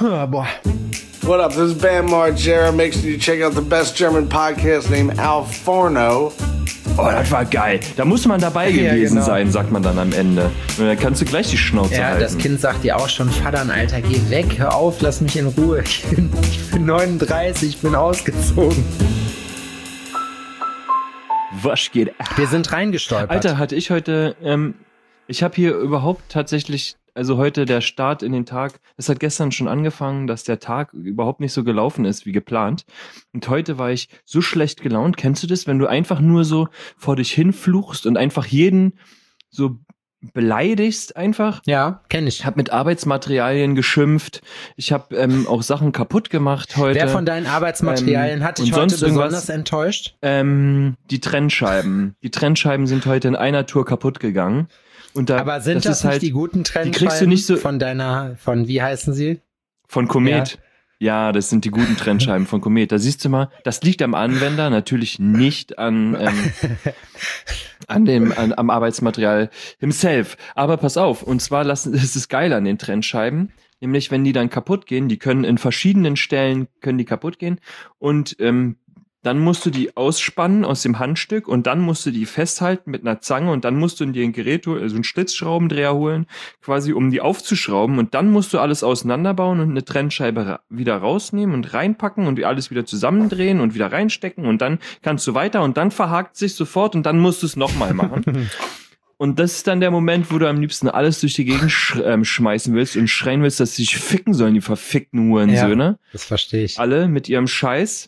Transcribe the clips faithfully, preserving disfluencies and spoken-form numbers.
Oh, boah. What up? This is Bam Margera. Make sure you check out the best German podcast named Al Forno. Oh, das war geil. Da muss man dabei Ja, gewesen genau. sein, sagt man dann am Ende. Und dann kannst du gleich die Schnauze Ja, halten. das Kind sagt dir auch schon, Vater, Alter, geh weg, hör auf, lass mich in Ruhe. Ich bin, ich bin neununddreißig, ich bin ausgezogen. Was geht? Wir sind reingestolpert. Alter, hatte ich heute, ähm, ich habe hier überhaupt tatsächlich, also heute der Start in den Tag, es hat gestern schon angefangen, dass der Tag überhaupt nicht so gelaufen ist wie geplant. Und heute war ich so schlecht gelaunt. Kennst du das, wenn du einfach nur so vor dich hinfluchst und einfach jeden so beleidigst einfach? Ja, kenn ich. Ich habe mit Arbeitsmaterialien geschimpft. Ich habe ähm, auch Sachen kaputt gemacht heute. Wer von deinen Arbeitsmaterialien ähm, hat dich und heute sonst irgendwas? besonders enttäuscht? Ähm, die Trennscheiben. Die Trennscheiben sind heute in einer Tour kaputt gegangen. Und da, Aber sind das, ist nicht halt, die guten Trennscheiben die kriegst du nicht so von deiner, von wie heißen sie? von Komet. Ja. Das sind die guten Trennscheiben von Komet. Da siehst du mal, das liegt am Anwender, natürlich nicht an, ähm, an dem, an, am Arbeitsmaterial himself. Aber pass auf, und zwar lassen, das ist geil an den Trennscheiben, nämlich wenn die dann kaputt gehen, die können in verschiedenen Stellen, können die kaputt gehen und ähm, dann musst du die ausspannen aus dem Handstück und dann musst du die festhalten mit einer Zange und dann musst du in dir ein Gerät, also einen Schlitzschraubendreher holen, quasi um die aufzuschrauben und dann musst du alles auseinanderbauen und eine Trennscheibe ra- wieder rausnehmen und reinpacken und alles wieder zusammendrehen und wieder reinstecken und dann kannst du weiter und dann verhakt sich sofort und dann musst du es nochmal machen. Und das ist dann der Moment, wo du am liebsten alles durch die Gegend sch- ähm, schmeißen willst und schreien willst, dass sie sich ficken sollen, die verfickten Hurensöhne. Ja, das verstehe ich. Alle mit ihrem Scheiß.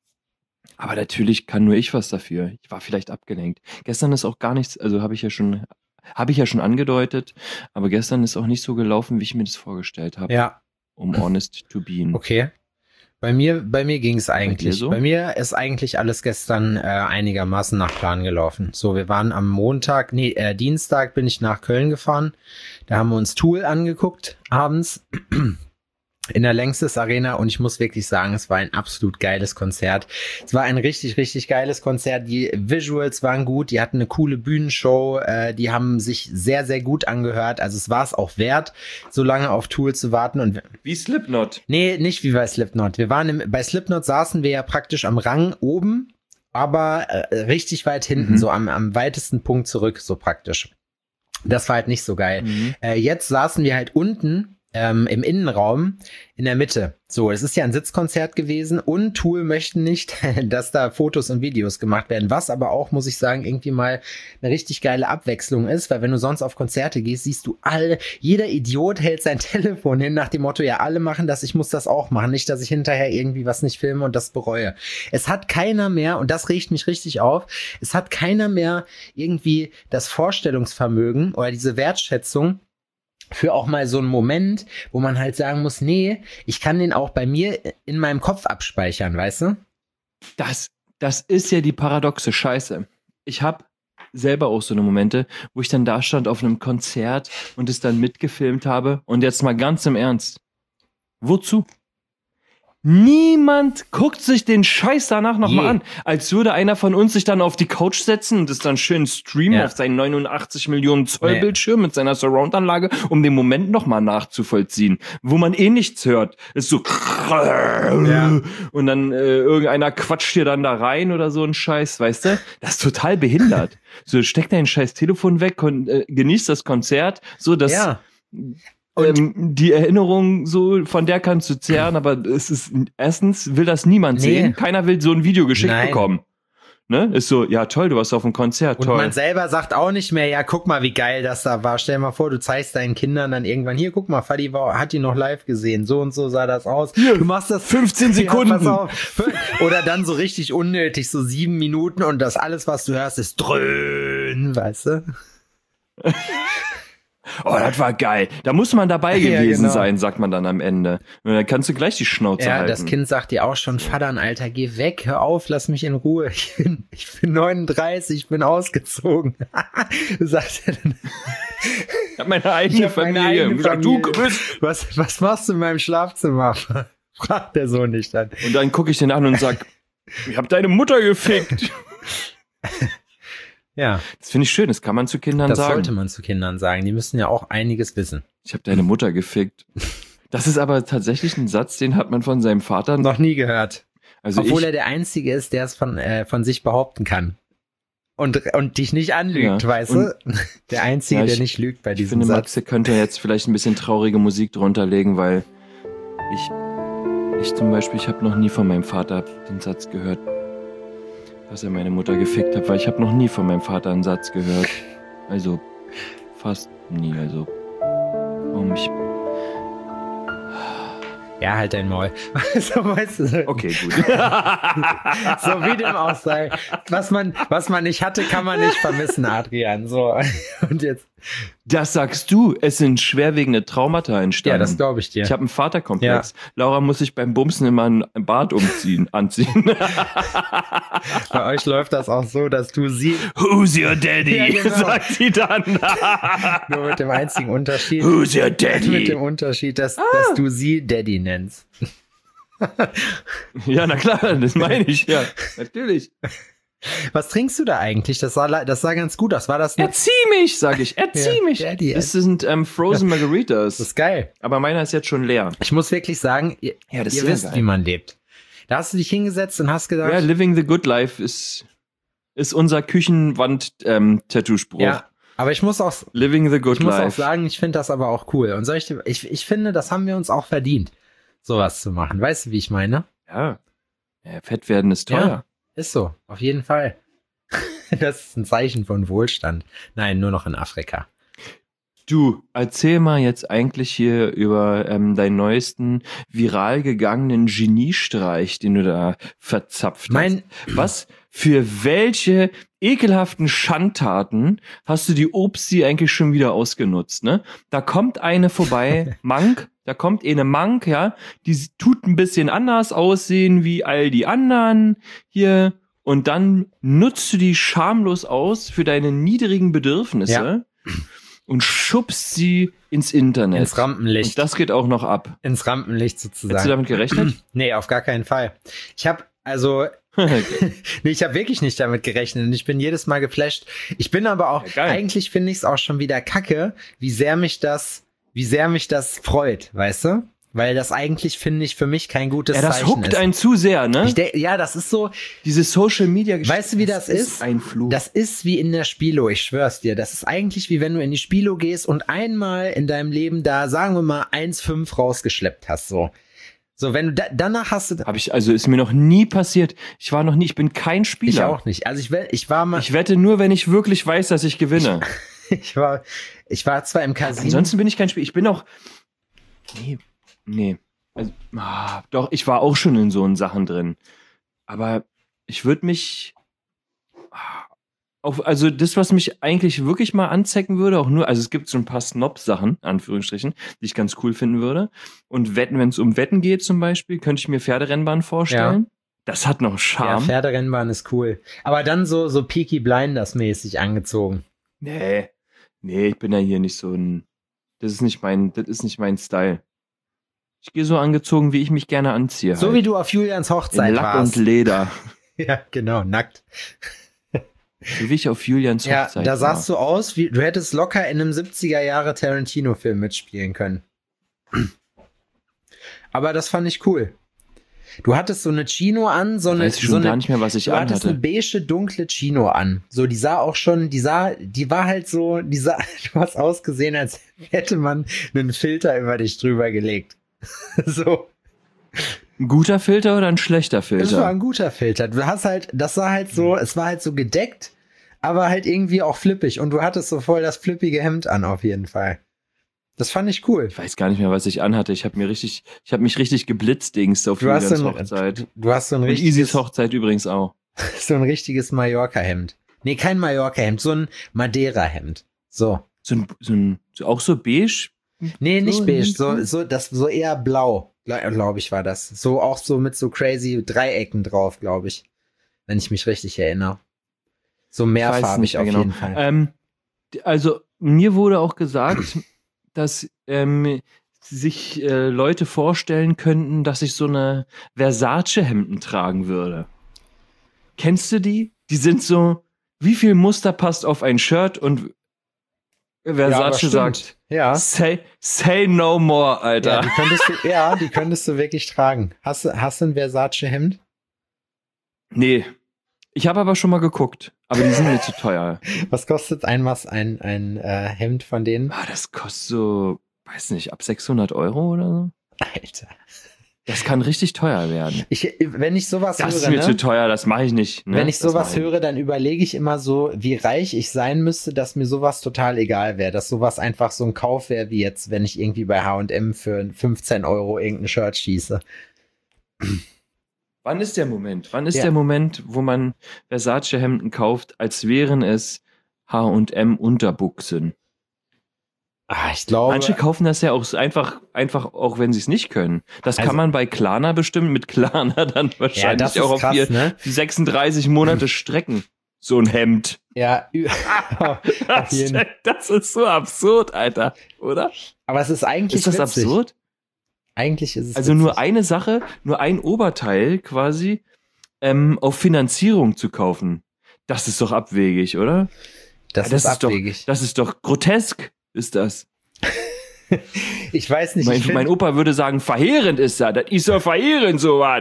Aber natürlich kann nur ich was dafür. Ich war vielleicht abgelenkt. Gestern ist auch gar nichts, also habe ich ja schon, habe ich ja schon angedeutet, aber gestern ist auch nicht so gelaufen, wie ich mir das vorgestellt habe. Ja. Um honest to be. Okay. Bei mir, bei mir ging es eigentlich. dir so? Bei mir ist eigentlich alles gestern äh, einigermaßen nach Plan gelaufen. So, wir waren am Montag, nee, äh, Dienstag bin ich nach Köln gefahren. Da haben wir uns Tool angeguckt, abends. In der Längstes Arena und ich muss wirklich sagen, es war ein absolut geiles Konzert. Es war ein richtig, richtig geiles Konzert. Die Visuals waren gut, die hatten eine coole Bühnenshow, äh, die haben sich sehr, sehr gut angehört. Also es war es auch wert, so lange auf Tool zu warten. Und Wie Slipknot. nee, nicht wie bei Slipknot. Wir waren im, bei Slipknot saßen wir ja praktisch am Rang oben, aber äh, richtig weit hinten, Mhm. so am, am weitesten Punkt zurück, so praktisch. Das war halt nicht so geil. Mhm. Äh, jetzt saßen wir halt unten ähm, im Innenraum in der Mitte. So, es ist ja ein Sitzkonzert gewesen und Tool möchten nicht, dass da Fotos und Videos gemacht werden, was aber auch, muss ich sagen, irgendwie mal eine richtig geile Abwechslung ist, weil wenn du sonst auf Konzerte gehst, siehst du alle, jeder Idiot hält sein Telefon hin nach dem Motto, ja, alle machen das, ich muss das auch machen, nicht, dass ich hinterher irgendwie was nicht filme und das bereue. Es hat keiner mehr, und das regt mich richtig auf, es hat keiner mehr irgendwie das Vorstellungsvermögen oder diese Wertschätzung für auch mal so einen Moment, wo man halt sagen muss, nee, ich kann den auch bei mir in meinem Kopf abspeichern, weißt du? Das, das ist ja die paradoxe Scheiße. Ich habe selber auch so eine Momente, wo ich dann da stand auf einem Konzert und es dann mitgefilmt habe. Und jetzt mal ganz im Ernst. Wozu? Niemand guckt sich den Scheiß danach nochmal Je. an. Als würde einer von uns sich dann auf die Couch setzen und es dann schön streamen Ja. auf seinen neunundachtzig Millionen Zoll Nee. Bildschirm mit seiner Surround-Anlage, um den Moment nochmal nachzuvollziehen. Wo man eh nichts hört. Ist so Ja. und dann äh, irgendeiner quatscht dir dann da rein oder so ein Scheiß, weißt du? Das ist total behindert. So, steck dein scheiß Telefon weg und äh, genieß das Konzert, so dass Ja. ähm, die Erinnerung so, von der kannst du zehren, aber es ist, erstens will das niemand Nee. sehen. Keiner will so ein Video geschickt Nein. bekommen. Ne? Ist so, ja toll, du warst auf einem Konzert, Und toll. man selber sagt auch nicht mehr, ja, guck mal, wie geil das da war. Stell dir mal vor, du zeigst deinen Kindern dann irgendwann, hier, guck mal, Fadi war, hat die noch live gesehen. So und so sah das aus. Hier, du machst das fünfzehn Sekunden. Ja, pass auf. Oder dann so richtig unnötig, so sieben Minuten und das alles, was du hörst, ist dröhn, weißt du? Oh, das war geil. Da muss man dabei Ja, gewesen genau. sein, sagt man dann am Ende. Und dann kannst du gleich die Schnauze Ja, halten. das Kind sagt dir auch schon, Vater, Alter, geh weg, hör auf, lass mich in Ruhe. Ich bin, ich bin neununddreißig, ich bin ausgezogen. Sagt er dann. Ich hab meine eigene hab meine Familie. eigene Und gesagt, Familie. Du bist. Was, was machst du in meinem Schlafzimmer? Fragt der Sohn nicht dann. Und dann gucke ich den an und sag, ich hab deine Mutter gefickt. Ja, Das finde ich schön, das kann man zu Kindern das sagen. sollte man zu Kindern sagen. Die müssen ja auch einiges wissen. Ich habe deine Mutter gefickt. Das ist aber tatsächlich ein Satz, den hat man von seinem Vater noch nie gehört. Also Obwohl ich, er der Einzige ist, der es von, äh, von sich behaupten kann. Und, und dich nicht anlügt, Ja. weißt Und- du? Der Einzige, Ja, ich- der nicht lügt bei ich diesem finde, Satz. Max könnte jetzt vielleicht ein bisschen traurige Musik drunter legen, weil ich, ich zum Beispiel, ich habe noch nie von meinem Vater den Satz gehört, dass er meine Mutter gefickt hat, weil ich habe noch nie von meinem Vater einen Satz gehört. Also fast nie, also um ich, Ja, halt dein Maul. so, weißt du, okay, gut. so wie dem auch sei. Was man, was man nicht hatte, kann man nicht vermissen, Adrian. So. Und jetzt. Das sagst du, es sind schwerwiegende Traumata entstanden. Ja, das glaube ich dir. Ich habe einen Vaterkomplex. Laura muss sich beim Bumsen immer ein Bart umziehen, anziehen. Bei euch läuft das auch so, dass du sie, Who's your daddy? Ja, genau. sagt sie dann. nur mit dem einzigen Unterschied, Who's your mit daddy? dem Unterschied, dass, Ah. dass du sie Daddy nennst. Ja, na klar, das meine ich, ja. Natürlich. Was trinkst du da eigentlich? Das sah, das sah ganz gut aus. War das eine, Erzieh mich, sag ich. Erzieh Ja, mich. Daddy, das sind ähm, Frozen Margaritas. das ist geil. Aber meiner ist jetzt schon leer. Ich muss wirklich sagen, ihr, Ja, das ihr ist sehr wisst, geil. wie man lebt. Da hast du dich hingesetzt und hast gedacht, Ja, Living the Good Life ist, ist unser Küchenwand-Tattoo-Spruch. ja, aber ich muss auch, Living the Good ich muss auch Life. sagen, ich finde das aber auch cool. Und soll ich, dir- ich, ich finde, das haben wir uns auch verdient, sowas zu machen. Weißt du, wie ich meine? Ja. ja. Fett werden ist teuer. Ja. Ist so, auf jeden Fall. Das ist ein Zeichen von Wohlstand. Nein, nur noch in Afrika. Du, erzähl mal jetzt eigentlich hier über ähm, deinen neuesten viral gegangenen Geniestreich, den du da verzapft Mein, hast. Was für welche ekelhaften Schandtaten hast du die Obsti eigentlich schon wieder ausgenutzt, ne? Da kommt eine vorbei, Mank, da kommt eine Mank, ja, die tut ein bisschen anders aussehen wie all die anderen hier und dann nutzt du die schamlos aus für deine niedrigen Bedürfnisse. Ja. Und schubst sie ins Internet. ins Rampenlicht. Und das geht auch noch ab. ins Rampenlicht Hättest du sozusagen. damit gerechnet? Nee, auf gar keinen Fall. Ich habe, also, nee, ich habe wirklich nicht damit gerechnet und ich bin jedes Mal geflasht. Ich bin aber auch, Ja, geil. eigentlich finde ich es auch schon wieder kacke, wie sehr mich das, wie sehr mich das freut, weißt du? Weil das eigentlich, finde ich, für mich kein gutes ja, das Zeichen huckt ist. einen zu sehr, ne? Ich denk, ja, das ist so, Diese Social Media weißt du, wie das ist? ein Fluch. Das ist wie in der Spilo, ich schwör's dir. Das ist eigentlich wie wenn du in die Spilo gehst und einmal in deinem Leben da, sagen wir mal, eins Komma fünf rausgeschleppt hast, so. So, wenn du da, danach hast du, Habe ich, also ist mir noch nie passiert. Ich war noch nie, ich bin kein Spieler. ich auch nicht. Also ich, will- ich war mal, Ich wette nur, wenn ich wirklich weiß, dass ich gewinne. ich war, ich war zwar im Casino. Ansonsten bin ich kein Spieler. Ich bin auch, nee, nee. Also, ah, doch, ich war auch schon in so Sachen drin. Aber ich würde mich ah, auf, also das, was mich eigentlich wirklich mal anzecken würde, auch nur, also es gibt so ein paar Snob-Sachen, Anführungsstrichen, die ich ganz cool finden würde. Und Wetten, wenn es um Wetten geht zum Beispiel, könnte ich mir Pferderennbahn vorstellen. Das hat noch Ja, Charme. Pferderennbahn ist cool. Aber dann so, so Peaky Blinders mäßig angezogen. nee, nee, ich bin ja hier nicht so ein, das ist nicht mein, das ist nicht mein Style. Ich gehe so angezogen, wie ich mich gerne anziehe. So halt. wie du auf Julians Hochzeit In Lack warst. und Leder. Ja, genau, nackt. So wie ich auf Julians Ja, Hochzeit da war. sahst du aus, wie du hättest locker in einem siebziger Jahre Tarantino-Film mitspielen können. Aber das fand ich cool. Du hattest so eine Chino an, so eine, Weiß ich schon so eine gar nicht mehr, was ich du hattest anhatte. eine beige, dunkle Chino an. So, die sah auch schon, die sah, die war halt so, die sah, du hast ausgesehen, als hätte man einen Filter über dich drüber gelegt. So. Ein guter Filter oder ein schlechter Das war Filter? ein guter Filter. Du hast halt, das war halt so, es war halt so gedeckt, aber halt irgendwie auch flippig. Und du hattest so voll das flippige Hemd an, auf jeden Fall. Das fand ich cool. Ich weiß gar nicht mehr, was ich anhatte. Ich habe mir richtig, ich habe mich richtig geblitzdingst auf Du hast, Julians so ein, Hochzeit. du hast so ein Und richtiges, Isis Hochzeit übrigens auch. so ein richtiges Mallorca-Hemd. Nee, kein Mallorca-Hemd, so ein Madeira-Hemd. So. So ein, so ein, so auch so beige? Nee, nicht So, beige, nicht so, so? so, das, so eher blau, glaube ich, war das. So, auch so mit so crazy Dreiecken drauf, glaube ich. Wenn ich mich richtig erinnere. So Ich weiß mehrfarbig nicht mehr auf genau. jeden Fall. Ähm, d- also mir wurde auch gesagt, dass ähm, sich äh, Leute vorstellen könnten, dass ich so eine Versace-Hemden tragen würde. Kennst du die? Die sind so, wie viel Muster passt auf ein Shirt und Ja, aber Versace stimmt. sagt, Ja. Say, say no more, Alter. Ja, die könntest du, ja, die könntest du wirklich tragen. Hast du, hast du ein Versace-Hemd? Nee. Ich habe aber schon mal geguckt. Aber die sind mir zu teuer. Was kostet ein, was, ein, ein äh, Hemd von denen? Ah, das kostet so, weiß nicht, ab sechshundert Euro oder so. Alter. Das kann richtig teuer werden. Ich, wenn ich sowas Das höre, ist mir ne? zu teuer, das mache ich nicht. Ne? Wenn ich Das sowas mach ich höre, dann überlege ich immer so, wie reich ich sein müsste, dass mir sowas total egal wäre. Dass sowas einfach so ein Kauf wäre, wie jetzt, wenn ich irgendwie bei H und M für fünfzehn Euro irgendein Shirt schieße. Wann ist der Moment? Wann ist Ja. der Moment, wo man Versace-Hemden kauft, als wären es H und M Unterbuchsen? Ah, ich glaube. Manche kaufen das ja auch so einfach, einfach auch wenn sie es nicht können. Das Also- kann man bei Klarna bestimmt mit Klarna dann ja, wahrscheinlich das ist auch auf krass, vier, ne? sechsunddreißig Monate strecken. So ein Hemd. Ja, ü- auf Das, jeden. das ist so absurd, Alter, oder? Aber es ist eigentlich Ist das witzig. absurd? Eigentlich ist es Also witzig. nur eine Sache, nur ein Oberteil quasi ähm, auf Finanzierung zu kaufen. Das ist doch abwegig, oder? Das, das ist ist doch- abwegig. Das ist doch grotesk, ist das. Ich weiß nicht. Mein, ich find, mein Opa würde sagen, verheerend ist das. Das ist doch verheerend, sowas.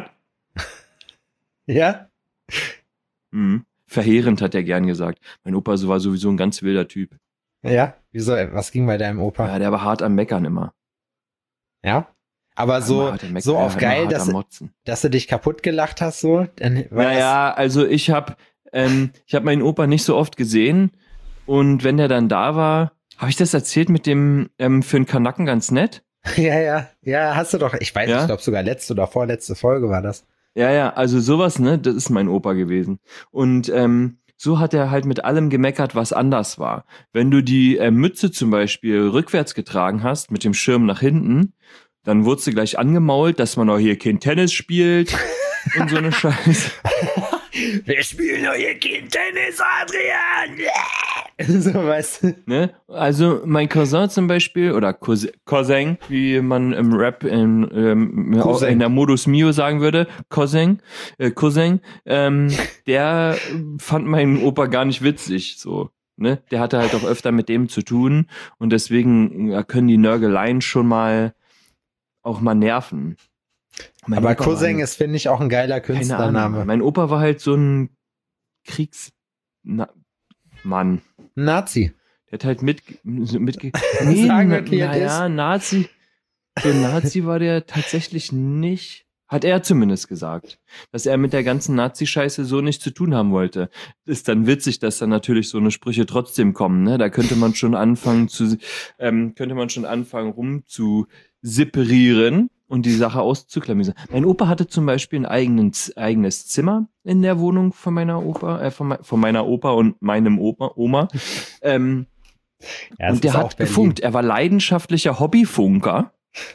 ja? Mhm. Verheerend hat er gern gesagt. Mein Opa war sowieso ein ganz wilder Typ. Ja? Wieso? Was ging bei deinem Opa? Ja, der war hart am Meckern immer. Ja? Aber so, Immer hart am Meckern, so ja, auf immer geil, hart dass, am Motzen. dass du dich kaputt gelacht hast, so? Dann war Naja, also ich habe ähm, ich hab meinen Opa nicht so oft gesehen und wenn der dann da war, habe ich das erzählt mit dem ähm, für einen Kanaken ganz nett? das, ja, ja, ja, hast du doch, ich weiß Ja? nicht, ich glaube sogar letzte oder vorletzte Folge war das. Ja, ja, also sowas, ne, das ist mein Opa gewesen. Und ähm, so hat er halt mit allem gemeckert, was anders war. Wenn du die äh, Mütze zum Beispiel rückwärts getragen hast, mit dem Schirm nach hinten, dann wurdest du gleich angemault, dass man auch hier kein Tennis spielt und so eine Scheiße. Wir spielen doch hier kein Tennis, Adrian! So, weißt du. Ne? Also mein Cousin zum Beispiel, oder Cousin, Cousin wie man im Rap in, ähm, auch Cousin. in der Modus Mio sagen würde, Cousin, äh, Cousin, ähm, der fand meinen Opa gar nicht witzig, so. Ne? Der hatte halt auch öfter mit dem zu tun und deswegen ja, können die Nörgeleien schon mal auch mal nerven. Mein Aber Opa war Cousin ein- ist, finde ich, auch ein geiler keine Künstlername. Ahnung. Mein Opa war halt so ein Kriegs... Na, Mann. Nazi. Der hat halt mit, mit Sagen wir, wie er naja, Nazi, so ein Nazi war der tatsächlich nicht, hat er zumindest gesagt, dass er mit der ganzen Nazi-Scheiße so nichts zu tun haben wollte. Ist dann witzig, dass dann natürlich so eine Sprüche trotzdem kommen, ne? Da könnte man schon anfangen zu, ähm, könnte man schon anfangen rum zu separieren und die Sache auszuklamüsern. Mein Opa hatte zum Beispiel ein eigenen, eigenes Zimmer in der Wohnung von meiner Opa, äh, von, me- von meiner Opa und meinem Opa, Oma. Ähm, Ja, es und der ist auch hat Berlin. gefunkt. Er war leidenschaftlicher Hobbyfunker.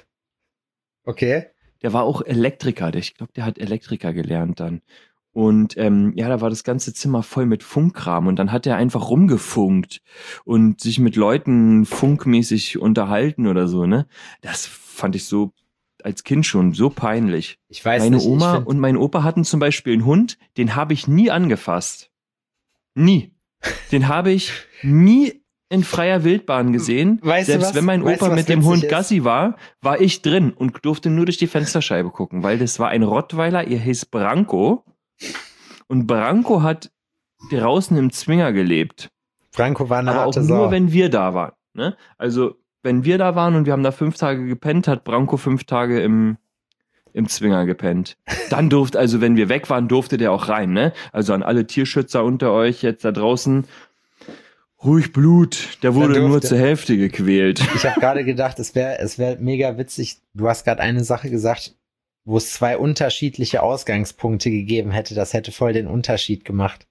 Okay. Der war auch Elektriker. Der- Ich glaube, der hat Elektriker gelernt dann. Und ähm, ja, da war das ganze Zimmer voll mit Funkkram. Und dann hat er einfach rumgefunkt und sich mit Leuten funkmäßig unterhalten oder so, ne? Das fand ich so als Kind schon so peinlich. Ich weiß Meine nicht. Oma ich find, und mein Opa hatten zum Beispiel einen Hund, den habe ich nie angefasst. Nie. Den habe ich nie in freier Wildbahn gesehen. Weißt du Selbst was? wenn mein Weißt du, Opa was mit dem witzig Hund ist? Gassi war, war ich drin und durfte nur durch die Fensterscheibe gucken, weil das war ein Rottweiler, ihr hieß Branko. Und Branko hat draußen im Zwinger gelebt. Franco war eine Aber auch harte nur, Sau. wenn wir da waren. Ne? Also, wenn wir da waren und wir haben da fünf Tage gepennt, hat Branko fünf Tage im, im Zwinger gepennt. Dann durfte, also wenn wir weg waren, durfte der auch rein. Ne? Also an alle Tierschützer unter euch jetzt da draußen, ruhig Blut, der wurde Der nur durfte. zur Hälfte gequält. Ich habe gerade gedacht, es wäre es wär mega witzig. Du hast gerade eine Sache gesagt, wo es zwei unterschiedliche Ausgangspunkte gegeben hätte. Das hätte voll den Unterschied gemacht.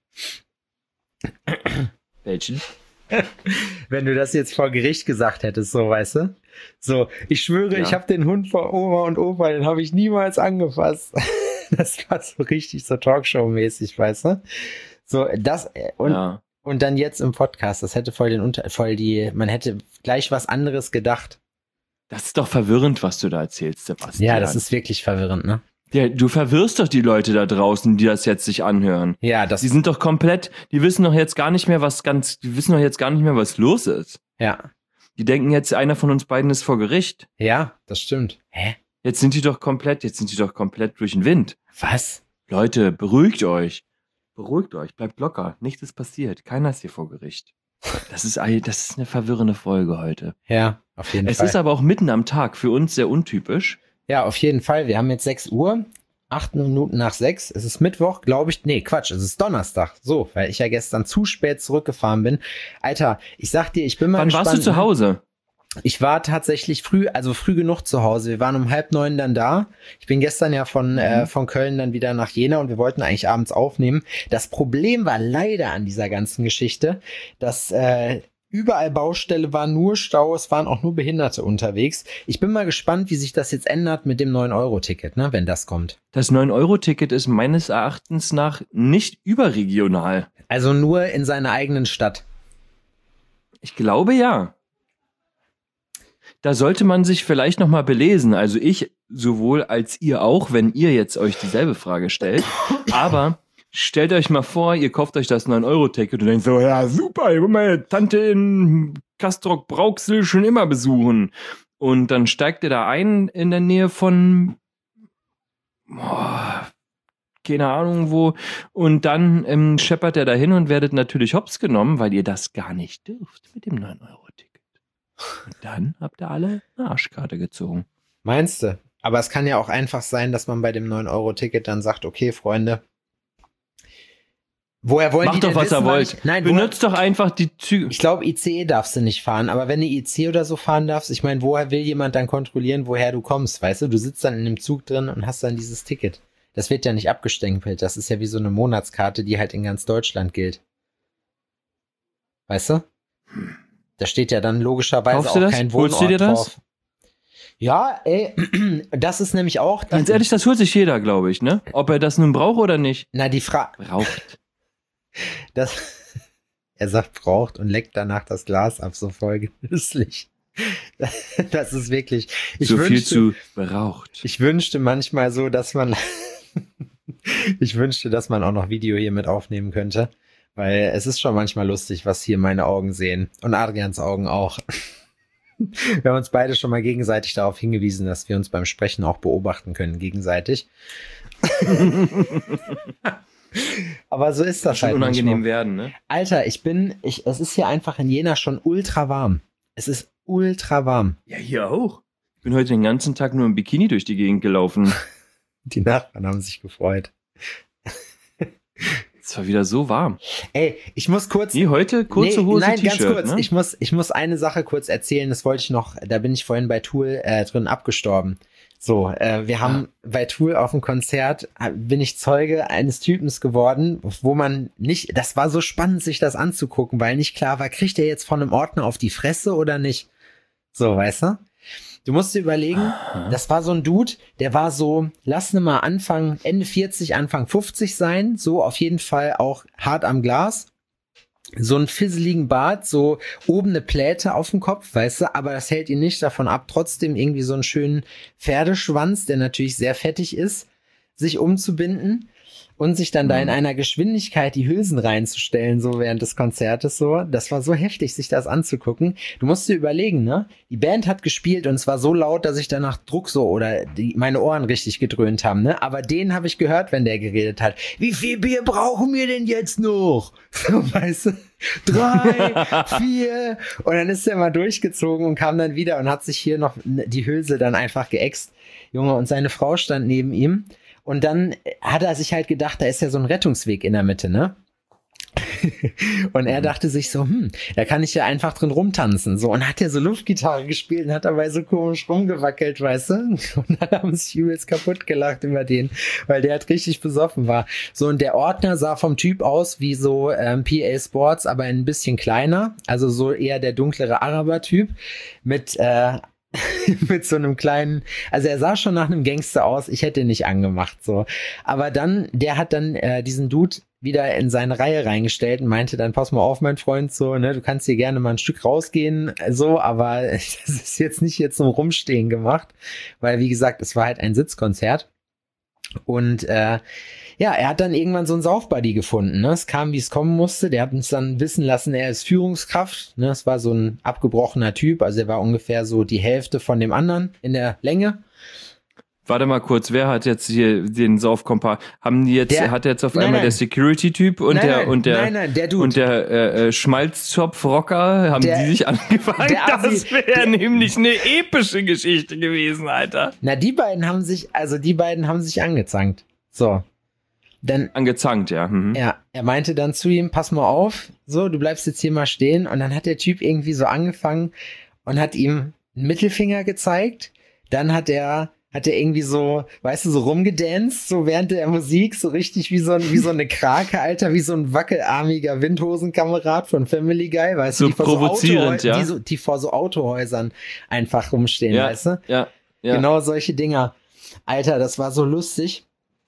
Welchen? Wenn du das jetzt vor Gericht gesagt hättest, so, weißt du? So, ich schwöre, Ja. ich habe den Hund vor Oma und Opa, den habe ich niemals angefasst. Das war so richtig so Talkshow-mäßig, weißt du? So, das, äh, und, Ja. und dann jetzt im Podcast, das hätte voll den Unter, voll die, man hätte gleich was anderes gedacht. Das ist doch verwirrend, was du da erzählst, Sebastian. Ja, das ist wirklich verwirrend, ne? Ja, du verwirrst doch die Leute da draußen, die das jetzt sich anhören. Ja, das, Die sind doch komplett, die wissen doch jetzt gar nicht mehr, was ganz, die wissen doch jetzt gar nicht mehr, was los ist. ja. Die denken jetzt, einer von uns beiden ist vor Gericht. Ja, das stimmt. Hä? Jetzt sind die doch komplett, jetzt sind die doch komplett durch den Wind. Was? Leute, beruhigt euch. Beruhigt euch, bleibt locker. Nichts ist passiert. Keiner ist hier vor Gericht. Das ist, ein- das ist eine verwirrende Folge heute. Ja, auf jeden Es Fall. ist aber auch mitten am Tag, für uns sehr untypisch. Ja, auf jeden Fall. Wir haben jetzt sechs Uhr, acht Minuten nach sechs. Es ist Mittwoch, glaube ich. Nee, Quatsch, es ist Donnerstag. So, weil ich ja gestern zu spät zurückgefahren bin. Alter, ich sag dir, ich bin mal Wann gespannt. warst du zu Hause? Ich war tatsächlich früh, also früh genug zu Hause. Wir waren um halb neun dann da. Ich bin gestern ja von, äh, von Köln dann wieder nach Jena und wir wollten eigentlich abends aufnehmen. Das Problem war leider an dieser ganzen Geschichte, dass äh, überall Baustelle war, nur Stau, es waren auch nur Behinderte unterwegs. Ich bin mal gespannt, wie sich das jetzt ändert mit dem neun Euro Ticket, ne, wenn das kommt. Das neun Euro Ticket ist meines Erachtens nach nicht überregional. Also nur in seiner eigenen Stadt. Ich glaube ja. Da sollte man sich vielleicht nochmal belesen. Also ich sowohl als ihr auch, wenn ihr jetzt euch dieselbe Frage stellt. Aber stellt euch mal vor, ihr kauft euch das neun Euro Ticket und denkt so, ja super, ich will meine Tante in Castrop-Brauxel schon immer besuchen. Und dann steigt ihr da ein in der Nähe von, boah, keine Ahnung wo. Und dann ähm, scheppert er dahin und werdet natürlich hops genommen, weil ihr das gar nicht dürft mit dem neun Euro Ticket. Und dann habt ihr alle eine Arschkarte gezogen. Meinst du? Aber es kann ja auch einfach sein, dass man bei dem neun Euro Ticket dann sagt, okay, Freunde, woher wollen Macht die doch, denn was wissen, ihr weil wollt. Ich, nein, woher, Benutzt doch einfach die Züge. ich glaube, I C E darfst du nicht fahren, aber wenn du I C E oder so fahren darfst, ich meine, woher will jemand dann kontrollieren, woher du kommst, weißt du? Du sitzt dann in dem Zug drin und hast dann dieses Ticket. Das wird ja nicht abgestempelt, das ist ja wie so eine Monatskarte, die halt in ganz Deutschland gilt. Weißt du? Da steht ja dann logischerweise Kaufst du auch das? kein Holst Wohnort du dir das? drauf. Ja, ey, das ist nämlich auch... Ganz ehrlich, das holt sich jeder, glaube ich, ne? Ob er das nun braucht oder nicht. Na, die Frage... Braucht. Das, er sagt, braucht und leckt danach das Glas ab, so voll genüsslich. Das ist wirklich, ich So viel wünschte, zu braucht. ich wünschte manchmal so, dass man, ich wünschte, dass man auch noch Video hier mit aufnehmen könnte, weil es ist schon manchmal lustig, was hier meine Augen sehen und Adrians Augen auch. Wir haben uns beide schon mal gegenseitig darauf hingewiesen, dass wir uns beim Sprechen auch beobachten können, gegenseitig. Aber so ist das Schon halt unangenehm manchmal. werden, ne? Alter, ich bin, ich, es ist hier einfach in Jena schon ultra warm. Es ist ultra warm. Ja, hier auch. Ich bin heute den ganzen Tag nur im Bikini durch die Gegend gelaufen. Die Nachbarn haben sich gefreut. Es war wieder so warm. Ey, ich muss kurz. Nee, heute kurze Nee, Hose, nein, ganz T-Shirt, kurz. ne? Ich muss, ich muss eine Sache kurz erzählen. Das wollte ich noch. Da bin ich vorhin bei Tool äh, drin abgestorben. So, äh, wir haben bei Tool auf dem Konzert äh, bin ich Zeuge eines Typens geworden, wo man nicht. Das war so spannend, sich das anzugucken, weil nicht klar war, kriegt er jetzt von einem Ordner auf die Fresse oder nicht? So, weißt du? Du musst dir überlegen, Aha. das war so ein Dude, der war so, lass ne mal Anfang, Ende vierzig, Anfang fünfzig sein, so auf jeden Fall auch hart am Glas. So einen fisseligen Bart, so oben eine Pläte auf dem Kopf, weißt du, aber das hält ihn nicht davon ab, trotzdem irgendwie so einen schönen Pferdeschwanz, der natürlich sehr fettig ist, sich umzubinden und sich dann da in einer Geschwindigkeit die Hülsen reinzustellen, so während des Konzertes, so. Das war so heftig, sich das anzugucken. Du musst dir überlegen, ne? Die Band hat gespielt und es war so laut, dass ich danach Druck so oder die, meine Ohren richtig gedröhnt haben, ne? Aber den habe ich gehört, wenn der geredet hat. Wie viel Bier brauchen wir denn jetzt noch? So, weißt du? Drei, vier. Und dann ist er mal durchgezogen und kam dann wieder und hat sich hier noch die Hülse dann einfach geäxt. Junge, und seine Frau stand neben ihm. Und dann hat er sich halt gedacht, da ist ja so ein Rettungsweg in der Mitte, ne? Und er dachte sich so, hm, da kann ich ja einfach drin rumtanzen. So, und hat er so Luftgitarre gespielt und hat dabei so komisch rumgewackelt, weißt du? Und dann haben sich übelst kaputt gelacht über den, weil der halt richtig besoffen war. So, und der Ordner sah vom Typ aus wie so ähm, P A Sports, aber ein bisschen kleiner. Also so eher der dunklere Araber-Typ mit äh, mit so einem kleinen, also er sah schon nach einem Gangster aus, ich hätte ihn nicht angemacht, so. Aber dann, der hat dann äh, diesen Dude wieder in seine Reihe reingestellt und meinte dann, pass mal auf, mein Freund, so, ne, du kannst hier gerne mal ein Stück rausgehen, so, aber das ist jetzt nicht jetzt zum Rumstehen gemacht, weil, wie gesagt, es war halt ein Sitzkonzert und, äh, ja, er hat dann irgendwann so einen Saufbuddy gefunden. Ne? Es kam, wie es kommen musste. Der hat uns dann wissen lassen, er ist Führungskraft. Ne? Es war so ein abgebrochener Typ. Also er war ungefähr so die Hälfte von dem anderen in der Länge. Warte mal kurz, wer hat jetzt hier den Saufkompa? Haben die jetzt, der, hat jetzt auf nein, einmal nein. der Security-Typ und nein, der nein, und der nein, nein, der Dude. und der äh, Schmalzzopf-Rocker, haben der, die sich angefangen? Das wäre nämlich eine epische Geschichte gewesen, Alter. Na, die beiden haben sich, also die beiden haben sich angezankt. So. Dann, angezankt, ja. Mhm. Ja, er meinte dann zu ihm, pass mal auf, so, du bleibst jetzt hier mal stehen. Und dann hat der Typ irgendwie so angefangen und hat ihm einen Mittelfinger gezeigt. Dann hat er hat er irgendwie so, weißt du, so rumgedanced, so während der Musik, so richtig wie so, ein, wie so eine Krake, Alter, wie so ein wackelarmiger Windhosenkamerad von Family Guy, weißt so du, die vor provozierend, so, ja. die, so, die vor so Autohäusern einfach rumstehen, ja, weißt du? Ja, ja. Genau solche Dinger. Alter, das war so lustig.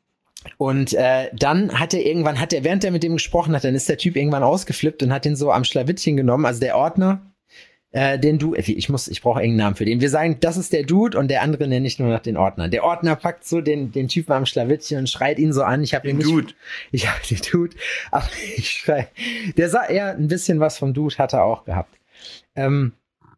Und äh, dann hat er irgendwann, hat er, während er mit dem gesprochen hat, dann ist der Typ irgendwann ausgeflippt und hat den so am Schlawittchen genommen, also der Ordner, Äh, den du, ich muss, ich brauche irgendeinen Namen für den. Wir sagen, das ist der Dude und der andere nenne ich nur nach den Ordner. Der Ordner packt so den, den Typen am Schlawittchen und schreit ihn so an. Ich habe den nicht, Dude. Ich habe den Dude, aber ich schrei. Der sah eher ein bisschen was vom Dude, hat er auch gehabt. Ähm,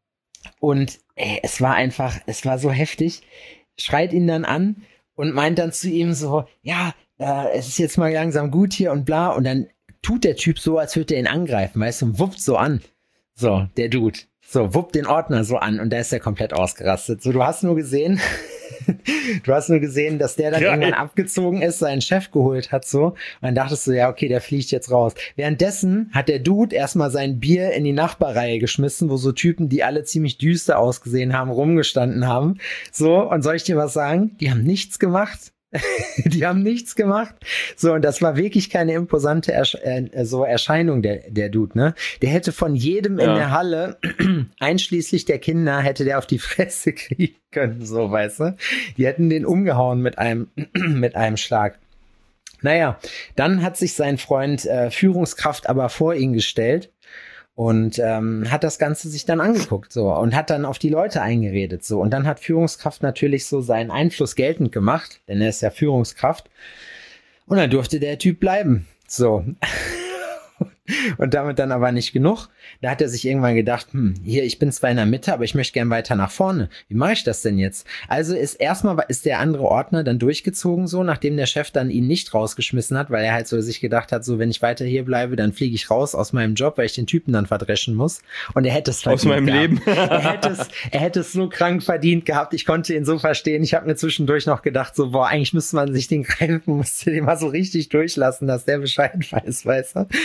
und ey, es war einfach, es war so heftig. Schreit ihn dann an und meint dann zu ihm so, ja, äh, es ist jetzt mal langsam gut hier und bla. Und dann tut der Typ so, als würde er ihn angreifen, weißt du, und wuppt so an. So, der Dude. So, wuppt den Ordner so an und da ist er komplett ausgerastet. So, du hast nur gesehen, du hast nur gesehen, dass der dann Geil. irgendwann abgezogen ist, seinen Chef geholt hat, so. Und dann dachtest du, ja, okay, der fliegt jetzt raus. Währenddessen hat der Dude erstmal sein Bier in die Nachbarreihe geschmissen, wo so Typen, die alle ziemlich düster ausgesehen haben, rumgestanden haben. So, und soll ich dir was sagen? Die haben nichts gemacht. Die haben nichts gemacht. So, und das war wirklich keine imposante Ersch- äh, so Erscheinung, der, der Dude, ne? Der hätte von jedem ja. in der Halle, einschließlich der Kinder, hätte der auf die Fresse kriegen können, so, weißt du? Die hätten den umgehauen mit einem, mit einem Schlag. Naja, dann hat sich sein Freund äh, Führungskraft aber vor ihn gestellt und ähm, hat das Ganze sich dann angeguckt, so, und hat dann auf die Leute eingeredet, so. Und dann hat Führungskraft natürlich so seinen Einfluss geltend gemacht, denn er ist ja Führungskraft. Und dann durfte der Typ bleiben, so. Und damit dann aber nicht genug. Da hat er sich irgendwann gedacht, hm, hier, ich bin zwar in der Mitte, aber ich möchte gern weiter nach vorne. Wie mache ich das denn jetzt? Also ist erstmal ist der andere Ordner dann durchgezogen, so, nachdem der Chef dann ihn nicht rausgeschmissen hat, weil er halt so sich gedacht hat, so, wenn ich weiter hier bleibe, dann fliege ich raus aus meinem Job, weil ich den Typen dann verdreschen muss. Und er hätte es verdient aus meinem gehabt. Leben. er hätte es, er hätte es so krank verdient gehabt. Ich konnte ihn so verstehen. Ich habe mir zwischendurch noch gedacht, so, boah, eigentlich müsste man sich den greifen, musste den mal so richtig durchlassen, dass der Bescheid weiß, weißt du?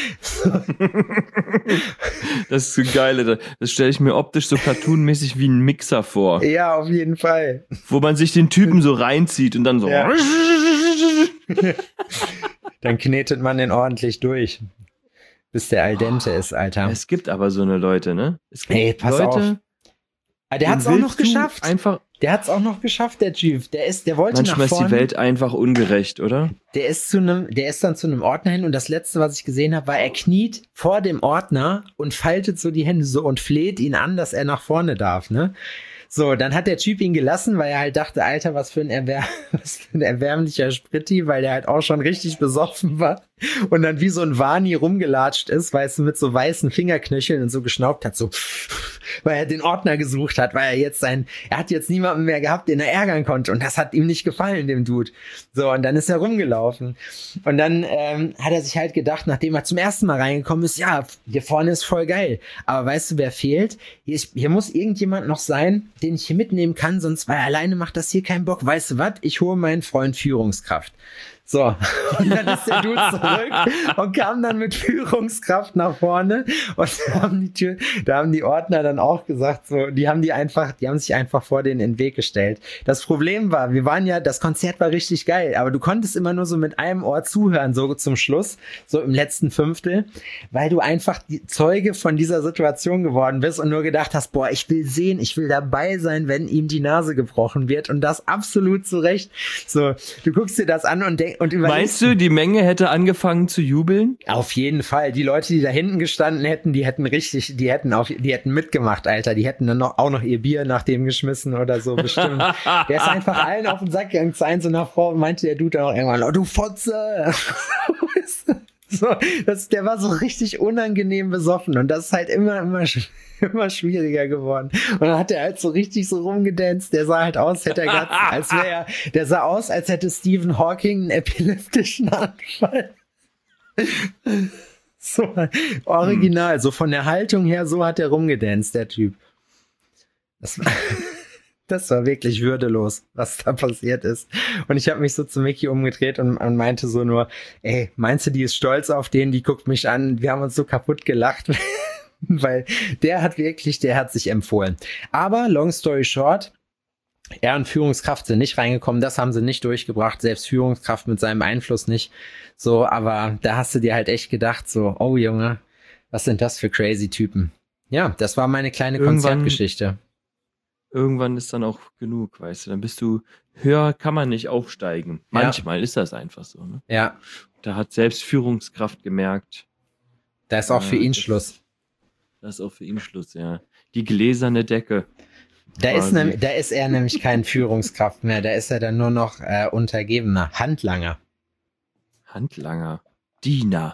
Das ist so geil, das stelle ich mir optisch so cartoonmäßig wie ein Mixer vor. Ja, auf jeden Fall. Wo man sich den Typen so reinzieht und dann so. Ja. Dann knetet man den ordentlich durch, bis der al dente ist, Alter. Es gibt aber so eine Leute, ne? Es gibt Hey, pass Leute, auf. Ah, der hat's auch noch geschafft. Einfach. Der hat's auch noch geschafft, der Typ. Der ist, der wollte Manchmal nach vorne. ist die Welt einfach ungerecht, oder? Der ist zu einem, der ist dann zu einem Ordner hin und das letzte, was ich gesehen habe, war, er kniet vor dem Ordner und faltet so die Hände so und fleht ihn an, dass er nach vorne darf, ne? So, dann hat der Typ ihn gelassen, weil er halt dachte, Alter, was für ein, Erwär- was für ein erbärmlicher Spritti, weil der halt auch schon richtig besoffen war und dann wie so ein Wani rumgelatscht ist, weißt du, mit so weißen Fingerknöcheln und so geschnaubt hat, so, weil er den Ordner gesucht hat, weil er jetzt sein, er hat jetzt niemanden mehr gehabt, den er ärgern konnte und das hat ihm nicht gefallen, dem Dude. So, und dann ist er rumgelaufen und dann ähm, hat er sich halt gedacht, nachdem er zum ersten Mal reingekommen ist, ja, hier vorne ist voll geil, aber weißt du, wer fehlt? Hier, hier muss irgendjemand noch sein, den ich hier mitnehmen kann, sonst, weil alleine macht das hier keinen Bock. Weißt du was? Ich hole meinen Freund Führungskraft. So, und dann ist der Dude zurück und kam dann mit Führungskraft nach vorne und da haben die Tür, da haben die Ordner dann auch gesagt, so, die haben die einfach, die haben sich einfach vor denen in den Weg gestellt. Das Problem war, wir waren ja, das Konzert war richtig geil, aber du konntest immer nur so mit einem Ohr zuhören, so zum Schluss, so im letzten Fünftel, weil du einfach die Zeuge von dieser Situation geworden bist und nur gedacht hast, boah, ich will sehen, ich will dabei sein, wenn ihm die Nase gebrochen wird und das absolut zu Recht. So, du guckst dir das an und denkst, und meinst du, die Menge hätte angefangen zu jubeln? Auf jeden Fall. Die Leute, die da hinten gestanden hätten, die hätten richtig, die hätten auf, die hätten mitgemacht, Alter. Die hätten dann noch, auch noch ihr Bier nach dem geschmissen oder so, bestimmt. Der ist einfach allen auf den Sack gegangen. Zu ein, so einer Frau meinte der Dude dann auch irgendwann, oh, du Fotze! So, das, der war so richtig unangenehm besoffen und das ist halt immer, immer, immer schwieriger geworden. Und dann hat er halt so richtig so rumgedanzt. Der sah halt aus, hätte er grad, als wäre er, der sah aus, als hätte Stephen Hawking einen epileptischen Anfall. So, original, hm. so von der Haltung her, so hat er rumgedanzt, der Typ. Das war, das war wirklich würdelos, was da passiert ist. Und ich habe mich so zu Mickey umgedreht und, und meinte so nur, ey, meinst du, die ist stolz auf den, die guckt mich an, wir haben uns so kaputt gelacht, weil der hat wirklich, der hat sich empfohlen. Aber, long story short, er und Führungskraft sind nicht reingekommen, das haben sie nicht durchgebracht, selbst Führungskraft mit seinem Einfluss nicht. So, aber da hast du dir halt echt gedacht, so, oh Junge, was sind das für crazy Typen? Ja, das war meine kleine Irgendwann Konzertgeschichte. Irgendwann ist dann auch genug, weißt du, dann bist du, höher kann man nicht aufsteigen. Manchmal ja. ist das einfach so, ne? Ja. Da hat selbst Führungskraft gemerkt. Da ist auch äh, für ihn das, Schluss. Da ist auch für ihn Schluss, ja. Die gläserne Decke. Da ist, ne, da ist er nämlich kein Führungskraft mehr, da ist er dann nur noch äh, Untergebener, Handlanger. Handlanger, Diener.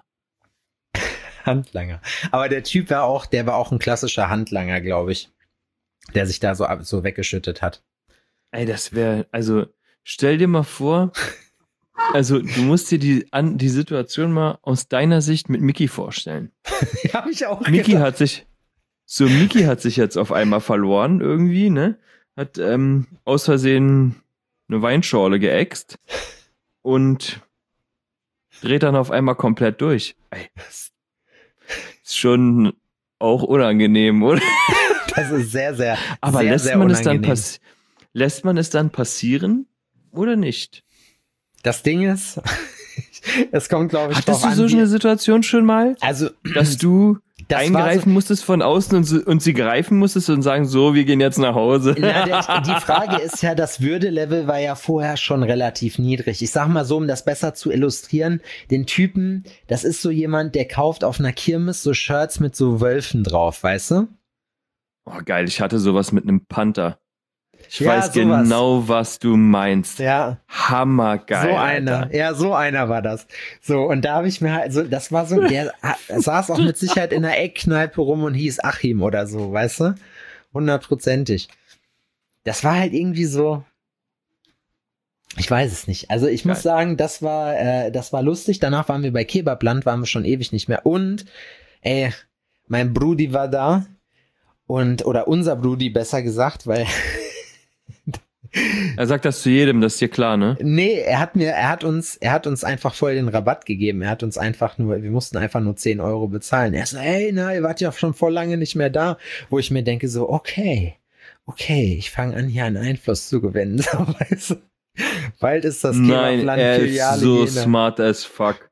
Handlanger. Aber der Typ war auch, der war auch ein klassischer Handlanger, glaube ich. Der sich da so, so weggeschüttet hat. Ey, das wäre, also stell dir mal vor, also du musst dir die, an, die Situation mal aus deiner Sicht mit Mickey vorstellen. Hab ich auch Mickey gedacht. hat sich, so Mickey hat sich jetzt auf einmal verloren irgendwie, ne? Hat ähm, aus Versehen eine Weinschorle geäxt und dreht dann auf einmal komplett durch. Ey, das ist schon auch unangenehm, oder? Das ist sehr, sehr, Aber sehr, lässt sehr man unangenehm. es dann pass- lässt man es dann passieren oder nicht? Das Ding ist, es kommt, glaube ich, Hattest drauf du so an, wie- eine Situation schon mal? Also, dass du das eingreifen so, musstest von außen und, so, und sie greifen musstest und sagen, so, wir gehen jetzt nach Hause. Na, der, die Frage ist ja, das Würdelevel war ja vorher schon relativ niedrig. Ich sag mal so, um das besser zu illustrieren, den Typen, das ist so jemand, der kauft auf einer Kirmes so Shirts mit so Wölfen drauf, weißt du? Oh, geil, ich hatte sowas mit einem Panther. Ich ja, weiß sowas. genau, was du meinst. Ja. Hammergeil. So einer. Alter. Ja, so einer war das. So, und da habe ich mir halt, so, das war so, der saß auch mit Sicherheit in einer Eckkneipe rum und hieß Achim oder so, weißt du? Hundertprozentig. Das war halt irgendwie so, ich weiß es nicht. Also ich Geil. muss sagen, das war, äh, das war lustig. Danach waren wir bei Kebabland, waren wir schon ewig nicht mehr. Und, ey, mein Brudi war da. Und, oder unser Brudi, besser gesagt, weil er sagt das zu jedem, das ist dir klar, ne? Nee, er hat mir, er hat uns, er hat uns einfach voll den Rabatt gegeben. Er hat uns einfach nur, wir mussten einfach nur zehn Euro bezahlen. Er so, hey, na, ihr wart ja schon voll lange nicht mehr da. Wo ich mir denke so, okay, okay, ich fange an, hier einen Einfluss zu gewinnen. So, weißt du? Bald ist das Nein, er ist so Jena. Smart as fuck.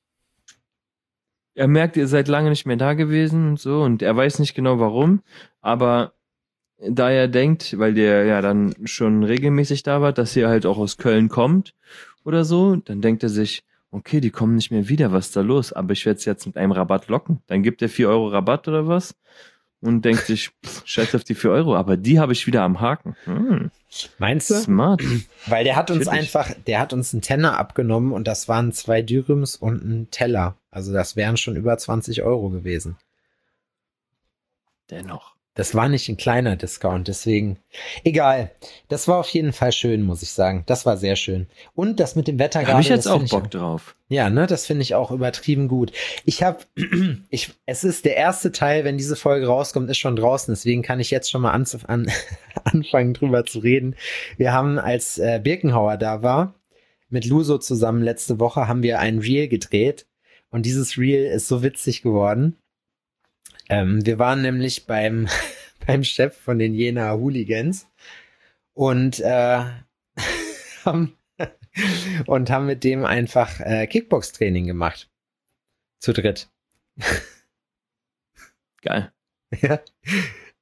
Er merkt, ihr seid lange nicht mehr da gewesen und so und er weiß nicht genau warum, aber da er denkt, weil der ja dann schon regelmäßig da war, dass ihr halt auch aus Köln kommt oder so, dann denkt er sich, okay, die kommen nicht mehr wieder, was ist da los? Aber ich werde es jetzt mit einem Rabatt locken. Dann gibt er vier Euro Rabatt oder was und denkt sich, pff, scheiß auf die vier Euro, aber die habe ich wieder am Haken. Hm. Meinst du? Smart. Weil der hat uns Natürlich. einfach, der hat uns einen Tenner abgenommen und das waren zwei Dürüms und ein Teller. Also das wären schon über zwanzig Euro gewesen. Dennoch. Das war nicht ein kleiner Discount, deswegen, egal. Das war auf jeden Fall schön, muss ich sagen. Das war sehr schön. Und das mit dem Wetter Da gerade. habe ich jetzt das auch find Bock ich, drauf. Ja, ne, das finde ich auch übertrieben gut. Ich habe, ich, es ist der erste Teil, wenn diese Folge rauskommt, ist schon draußen. Deswegen kann ich jetzt schon mal an, an, anfangen, drüber zu reden. Wir haben, als äh, Birkenhauer da war, mit Luso zusammen letzte Woche, haben wir ein Reel gedreht. Und dieses Reel ist so witzig geworden. Ähm, wir waren nämlich beim, beim Chef von den Jena Hooligans und, äh, haben, und haben mit dem einfach äh, Kickbox-Training gemacht. Zu dritt. Geil. Ja.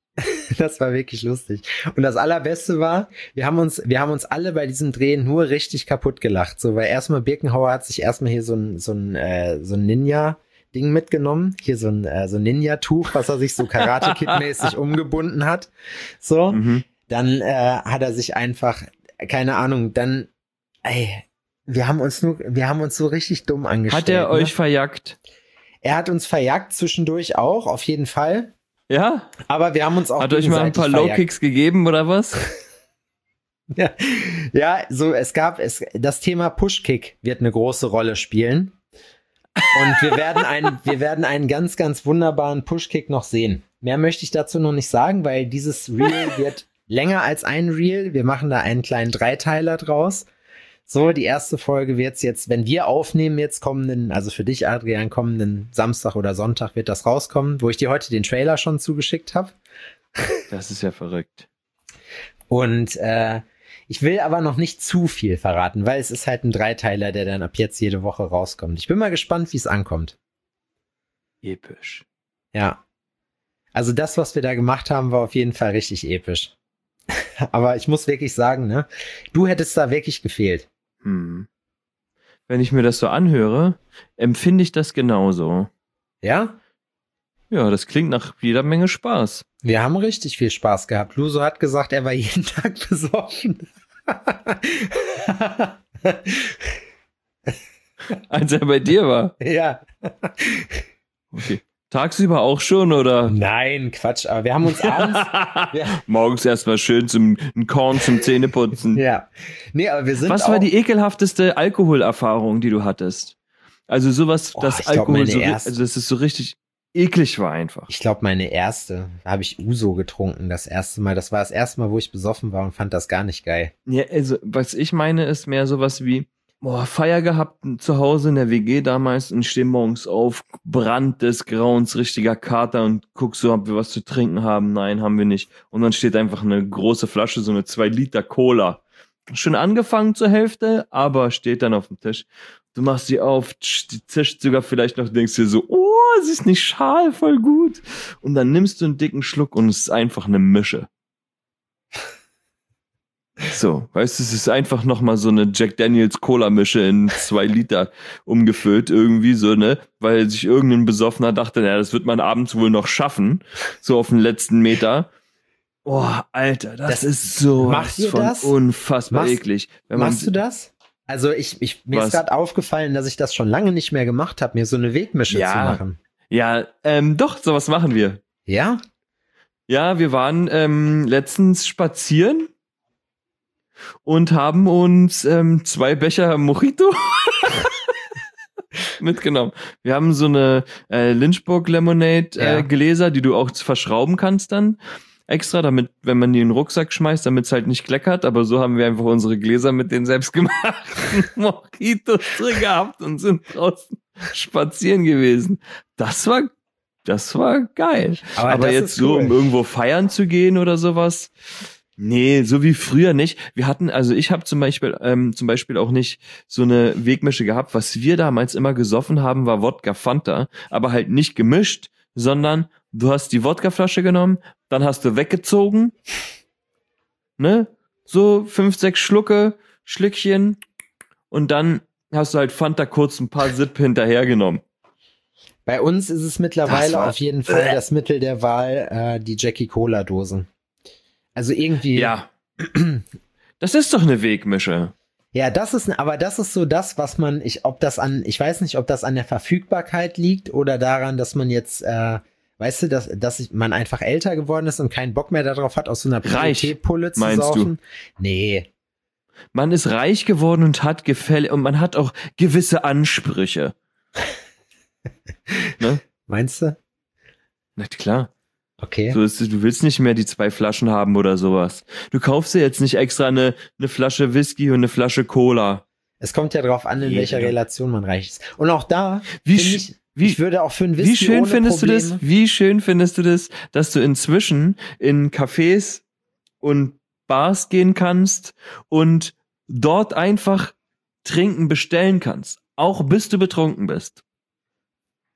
Das war wirklich lustig. Und das Allerbeste war, wir haben uns, wir haben uns alle bei diesem Drehen nur richtig kaputt gelacht. So, weil erstmal Birkenhauer hat sich erstmal hier so ein, so ein, äh, so ein Ninja-Ding mitgenommen. Hier so ein, äh, so ein Ninja-Tuch, was er sich so Karate-Kid-mäßig umgebunden hat. So. Mhm. Dann äh, hat er sich einfach, keine Ahnung, dann, ey, wir haben uns nur, wir haben uns so richtig dumm angestellt. Hat er ne? euch verjagt? Er hat uns verjagt zwischendurch auch, auf jeden Fall. Ja? Aber wir haben uns auch Hat euch mal ein paar Low-Kicks gegeben, oder was? ja, ja, so, es gab, es, das Thema Push-Kick wird eine große Rolle spielen. Und wir werden einen, wir werden einen ganz, ganz wunderbaren Push-Kick noch sehen. Mehr möchte ich dazu noch nicht sagen, weil dieses Reel wird länger als ein Reel. Wir machen da einen kleinen Dreiteiler draus. So, die erste Folge wird's jetzt, wenn wir aufnehmen, jetzt kommenden, also für dich, Adrian, kommenden Samstag oder Sonntag wird das rauskommen, wo ich dir heute den Trailer schon zugeschickt habe. Das ist ja verrückt. Und äh, ich will aber noch nicht zu viel verraten, weil es ist halt ein Dreiteiler, der dann ab jetzt jede Woche rauskommt. Ich bin mal gespannt, wie es ankommt. Episch. Ja. Also das, was wir da gemacht haben, war auf jeden Fall richtig episch. Aber ich muss wirklich sagen, ne, du hättest da wirklich gefehlt. Hm. Wenn ich mir das so anhöre, empfinde ich das genauso. Ja? Ja, das klingt nach jeder Menge Spaß. Wir haben richtig viel Spaß gehabt. Luso hat gesagt, er war jeden Tag besoffen. Als er bei dir war? Ja. Okay. Tagsüber auch schon, oder? Nein, Quatsch, aber wir haben uns abends... wir Morgens erstmal schön zum ein Korn zum Zähneputzen. Ja. Nee, aber wir sind Was auch war die ekelhafteste Alkoholerfahrung, die du hattest? Also sowas, oh, dass glaub, Alkohol so, erste, also dass es so richtig eklig war einfach. Ich glaube, meine erste, da habe ich Uso getrunken, das erste Mal. Das war das erste Mal, wo ich besoffen war und fand das gar nicht geil. Ja, also was ich meine, ist mehr sowas wie, boah, Feier gehabt zu Hause in der W G damals und steh morgens auf, Brand des Grauens, richtiger Kater und guck so, ob wir was zu trinken haben. Nein, haben wir nicht. Und dann steht einfach eine große Flasche, so eine zwei Liter Cola. Schon angefangen zur Hälfte, aber steht dann auf dem Tisch. Du machst sie auf, die zischt sogar vielleicht noch, denkst dir so, oh, sie ist nicht schal, voll gut. Und dann nimmst du einen dicken Schluck und es ist einfach eine Mische. So, weißt du, es ist einfach nochmal so eine Jack Daniels Cola-Mische in zwei Liter umgefüllt irgendwie so, ne? Weil sich irgendein Besoffener dachte, naja, das wird man abends wohl noch schaffen. So auf den letzten Meter. Oh, Alter, das, das ist so von das? unfassbar machst, eklig. Wenn man, machst du das? Also ich, ich mir was? ist gerade aufgefallen, dass ich das schon lange nicht mehr gemacht habe, mir so eine Wegmische ja. zu machen. Ja, ähm, doch, sowas machen wir. Ja? Ja, wir waren ähm, letztens spazieren und haben uns ähm, zwei Becher Mojito mitgenommen. Wir haben so eine äh, Lynchburg Lemonade äh, ja. Gläser, die du auch verschrauben kannst dann extra, damit, wenn man die in den Rucksack schmeißt, damit es halt nicht kleckert, aber so haben wir einfach unsere Gläser mit den selbstgemachten Mojitos drin gehabt und sind draußen spazieren gewesen. Das war, das war geil. Aber, aber jetzt so, cool. um irgendwo feiern zu gehen oder sowas, nee, so wie früher nicht. Wir hatten, also ich habe zum Beispiel, ähm, zum Beispiel auch nicht so eine Wegmische gehabt. Was wir damals immer gesoffen haben, war Wodka Fanta, aber halt nicht gemischt, sondern du hast die Wodkaflasche genommen, dann hast du weggezogen, ne, so fünf, sechs Schlucke, Schlückchen und dann hast du halt Fanta kurz ein paar Sip hinterhergenommen. Bei uns ist es mittlerweile auf jeden Fall äh. das Mittel der Wahl, äh, die Jackie Cola Dosen. Also irgendwie. Ja. Das ist doch eine Wegmische. Ja, das ist, aber das ist so das, was man, ich, ob das an, ich weiß nicht, ob das an der Verfügbarkeit liegt oder daran, dass man jetzt, äh, weißt du, dass, dass man einfach älter geworden ist und keinen Bock mehr darauf hat, aus so einer Pulle zu saufen. Du? Nee. Man ist reich geworden und hat Gefälle und man hat auch gewisse Ansprüche. Ne? Meinst du? Na klar. Okay. So ist, du willst nicht mehr die zwei Flaschen haben oder sowas. Du kaufst dir jetzt nicht extra eine, eine Flasche Whisky und eine Flasche Cola. Es kommt ja drauf an, in Jede. welcher Relation man reich ist. Und auch da, wie ich, wie, ich würde auch für ein Whisky wie schön ohne findest Probleme, du das? Wie schön findest du das, dass du inzwischen in Cafés und Bars gehen kannst und dort einfach trinken bestellen kannst, auch bis du betrunken bist.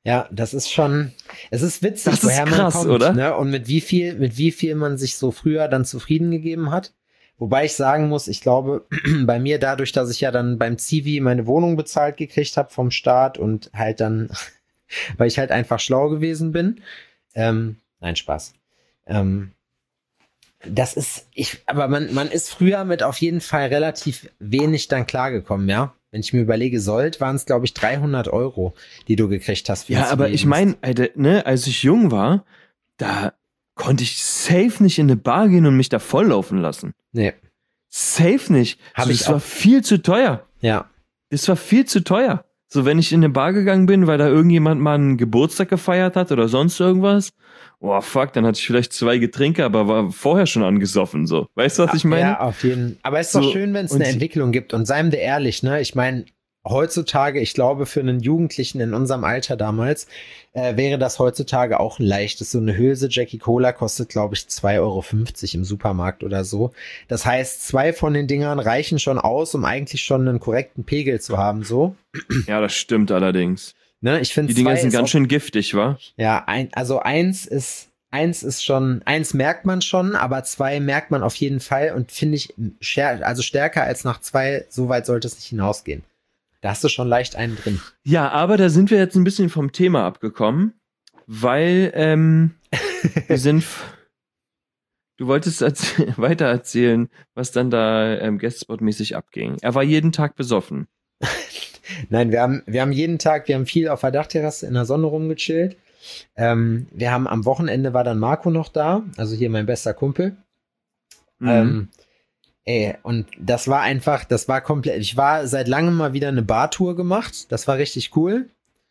Ja, das ist schon, es ist witzig, Das ist woher krass, man kommt, oder? ne? Und mit wie viel, mit wie viel man sich so früher dann zufrieden gegeben hat. Wobei ich sagen muss, ich glaube, bei mir dadurch, dass ich ja dann beim Zivi meine Wohnung bezahlt gekriegt habe vom Staat und halt dann, weil ich halt einfach schlau gewesen bin. Ähm, nein, Spaß. Ähm, das ist, ich, aber man, man ist früher mit auf jeden Fall relativ wenig dann klargekommen, ja. Wenn ich mir überlege, Sold, waren es, glaube ich, dreihundert Euro, die du gekriegt hast. Für Ja, den aber ich Zivildienst. meine, ne, als ich jung war, da konnte ich safe nicht in eine Bar gehen und mich da volllaufen lassen. Nee, Safe nicht. Hab so, ich das war auch. viel zu teuer. ja. Das war viel zu teuer. So, wenn ich in eine Bar gegangen bin, weil da irgendjemand mal einen Geburtstag gefeiert hat oder sonst irgendwas, oh fuck, dann hatte ich vielleicht zwei Getränke, aber war vorher schon angesoffen, so. Weißt du, was ich meine? Ja, auf jeden Fall. Aber es ist So, doch schön, wenn es und eine die- Entwicklung gibt. Und seien wir ehrlich, ne? Ich meine, heutzutage, ich glaube, für einen Jugendlichen in unserem Alter damals, äh, wäre das heutzutage auch ein leichtes. So eine Hülse Jackie Cola kostet, glaube ich, zwei Euro fünfzig im Supermarkt oder so. Das heißt, zwei von den Dingern reichen schon aus, um eigentlich schon einen korrekten Pegel zu haben, so. Ja, das stimmt allerdings. Ne? Ich finde, Die Dinger zwei sind ist ganz auch- schön giftig, wa? Ja, ein, also eins ist, eins ist schon, eins merkt man schon, aber zwei merkt man auf jeden Fall und finde ich, schär, also stärker als nach zwei, so weit sollte es nicht hinausgehen. Da hast du schon leicht einen drin. Ja, aber da sind wir jetzt ein bisschen vom Thema abgekommen, weil ähm, wir sind. f- Du wolltest erz- weiter erzählen, was dann da ähm, Guestspot-mäßig abging. Er war jeden Tag besoffen. Nein, wir haben, wir haben jeden Tag, wir haben viel auf der Dachterrasse in der Sonne rumgechillt. Ähm, wir haben am Wochenende war dann Marco noch da, also hier mein bester Kumpel. Mhm. Ähm, ey, und das war einfach, das war komplett, ich war seit langem mal wieder eine Bartour gemacht, das war richtig cool.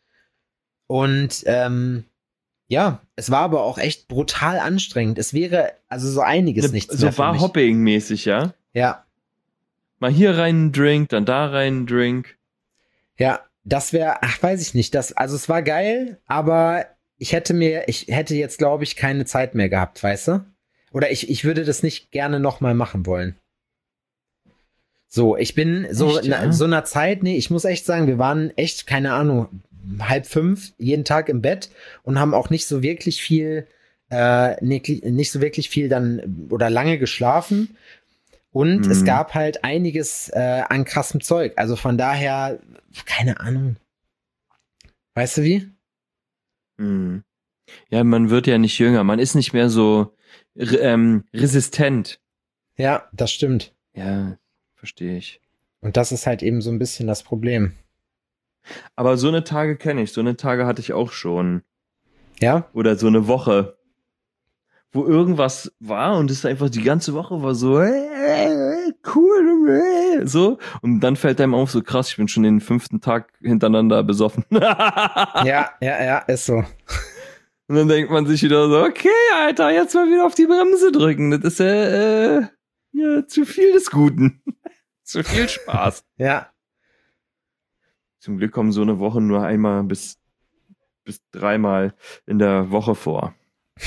Und ähm, ja, es war aber auch echt brutal anstrengend. Es wäre also so einiges Ne, nichts so mehr für mich. Bar-Hopping-mäßig, ja? Ja, Mal hier rein einen Drink, dann da rein einen Drink. ja, das wäre, ach, weiß ich nicht, das, also es war geil, aber ich hätte mir, ich hätte jetzt, glaube ich, keine Zeit mehr gehabt, weißt du? Oder ich, ich würde das nicht gerne nochmal machen wollen. So, ich bin so Echt, in ja? so einer Zeit, nee, ich muss echt sagen, wir waren echt, keine Ahnung, halb fünf jeden Tag im Bett und haben auch nicht so wirklich viel, äh, nicht, nicht so wirklich viel dann oder lange geschlafen. Und Mhm. es gab halt einiges äh, an krassem Zeug. Also von daher, keine Ahnung. Weißt du wie? Mhm. Ja, man wird ja nicht jünger. Man ist nicht mehr so re- ähm, resistent. Ja, das stimmt. Ja, verstehe ich. Und das ist halt eben so ein bisschen das Problem. Aber so eine Tage kenne ich. So eine Tage hatte ich auch schon. Ja? Oder so eine Woche, wo irgendwas war und es einfach die ganze Woche war so äh, cool, äh, so. Und dann fällt einem auf, so krass, ich bin schon den fünften Tag hintereinander besoffen. Ja, ja, ja, ist so. Und dann denkt man sich wieder so, okay, Alter, jetzt mal wieder auf die Bremse drücken. Das ist ja, äh, ja zu viel des Guten. Zu viel Spaß. Ja. Zum Glück kommen so eine Woche nur einmal bis, bis dreimal in der Woche vor.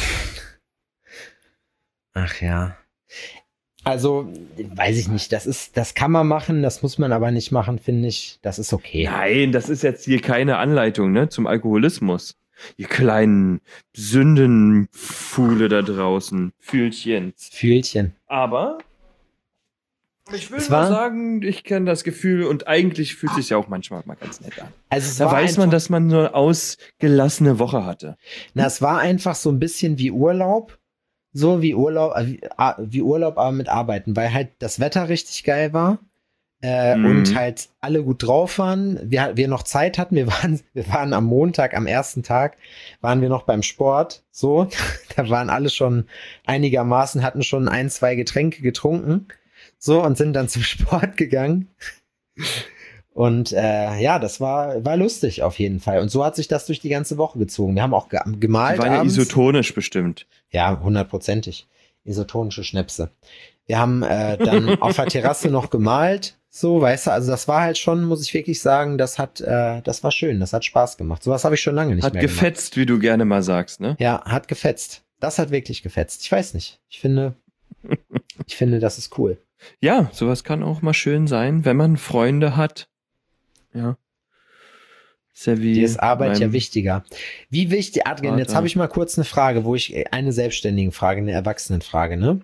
Ach ja. Also, weiß ich nicht, das ist, das kann man machen, das muss man aber nicht machen, finde ich. Das ist okay. Nein, das ist jetzt hier keine Anleitung, ne, zum Alkoholismus. Ihr kleinen Sündenfuhle da draußen. Fühlchens. Fühlchen. Aber ich will Es mal war- sagen, ich kenne das Gefühl und eigentlich fühlt sich ja auch manchmal mal ganz nett an. Also es Da war weiß man, einfach- dass man eine ausgelassene Woche hatte. Na, es war einfach so ein bisschen wie Urlaub. So wie Urlaub, äh, wie, ah, wie Urlaub, aber mit Arbeiten, weil halt das Wetter richtig geil war. Äh, Mhm. Und halt alle gut drauf waren. Wir, wir noch Zeit hatten. Wir waren, wir waren am Montag, am ersten Tag, waren wir noch beim Sport. So, da waren alle schon einigermaßen, hatten schon ein, zwei Getränke getrunken. So, und sind dann zum Sport gegangen. Und äh, ja, das war, war lustig auf jeden Fall. Und so hat sich das durch die ganze Woche gezogen. Wir haben auch ge Die gemalt waren ja abends. isotonisch bestimmt. Ja, hundertprozentig. Isotonische Schnäpse. Wir haben äh, dann auf der Terrasse noch gemalt. So, weißt du, also das war halt schon, muss ich wirklich sagen, das hat, äh, das war schön, das hat Spaß gemacht. Sowas habe ich schon lange nicht Hat mehr gefetzt, wie du gerne mal sagst, ne? gemacht. Ja, hat gefetzt. Das hat wirklich gefetzt. Ich weiß nicht. Ich finde, ich finde, das ist cool. Ja, sowas kann auch mal schön sein, wenn man Freunde hat. Ja. Savvy. Dir ist Arbeit ja meinem wichtiger. Wie wichtig, Adrian, jetzt Vater. habe ich mal kurz eine Frage, wo ich eine selbstständige Frage, eine Erwachsenenfrage, ne?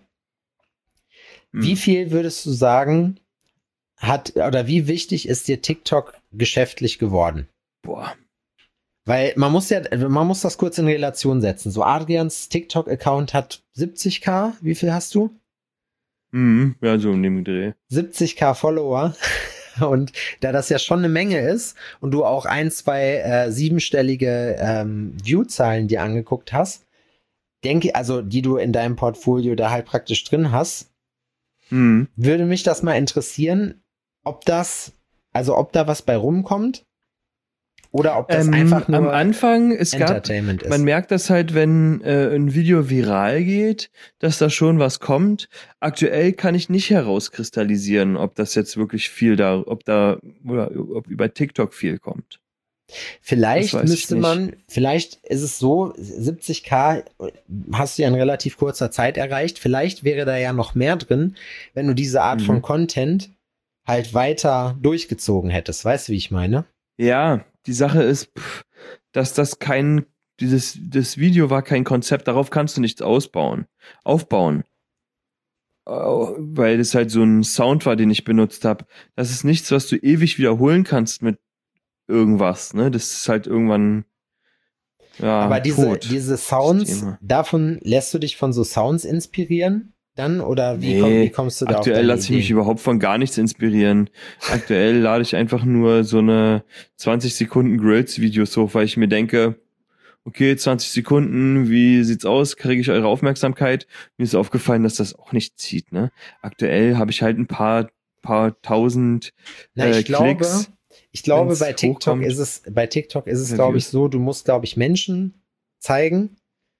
Wie Hm. viel würdest du sagen, hat oder wie wichtig ist dir TikTok geschäftlich geworden? Boah. Weil man muss ja, man muss das kurz in Relation setzen. So Adrians TikTok-Account hat siebzig K. Wie viel hast du? Mhm. Ja, so in dem Dreh. siebzig K Follower. Und da das ja schon eine Menge ist und du auch ein, zwei äh, siebenstellige ähm, View-Zahlen dir angeguckt hast, denke, also die du in deinem Portfolio da halt praktisch drin hast, Mhm. würde mich das mal interessieren, ob das, also ob da was bei rumkommt oder ob das Ähm, einfach nur am Anfang, es gab, Entertainment ist. man merkt das halt, wenn äh, ein Video viral geht, dass da schon was kommt. Aktuell kann ich nicht herauskristallisieren, ob das jetzt wirklich viel da, ob da, oder ob über TikTok viel kommt. Vielleicht Das weiß ich müsste nicht. man, vielleicht ist es so, siebzig K hast du ja in relativ kurzer Zeit erreicht. Vielleicht wäre da ja noch mehr drin, wenn du diese Art Mhm. von Content halt weiter durchgezogen hättest. Weißt du, wie ich meine? Ja, die Sache ist, pff, dass das kein, dieses, das Video war kein Konzept, darauf kannst du nichts ausbauen, aufbauen. Au- Weil das halt so ein Sound war, den ich benutzt habe. Das ist nichts, was du ewig wiederholen kannst mit irgendwas, ne? Das ist halt irgendwann, ja, Aber diese, tot. diese Sounds, Das Thema. davon lässt du dich von so Sounds inspirieren dann? Oder wie, Nee, komm, wie kommst du da auf Aktuell deine lasse ich mich Ideen? überhaupt von gar nichts inspirieren. Aktuell lade ich einfach nur so eine zwanzig Sekunden Grills-Videos hoch, weil ich mir denke, okay, zwanzig Sekunden, wie sieht's aus? Kriege ich eure Aufmerksamkeit? Mir ist aufgefallen, dass das auch nicht zieht, ne? Aktuell habe ich halt ein paar, paar tausend Na, äh, ich glaube, Klicks. ich glaube, wenn's bei TikTok hochkommt. ist es, bei TikTok ist es, Oder glaube ich, Views. so, du musst, glaube ich, Menschen zeigen,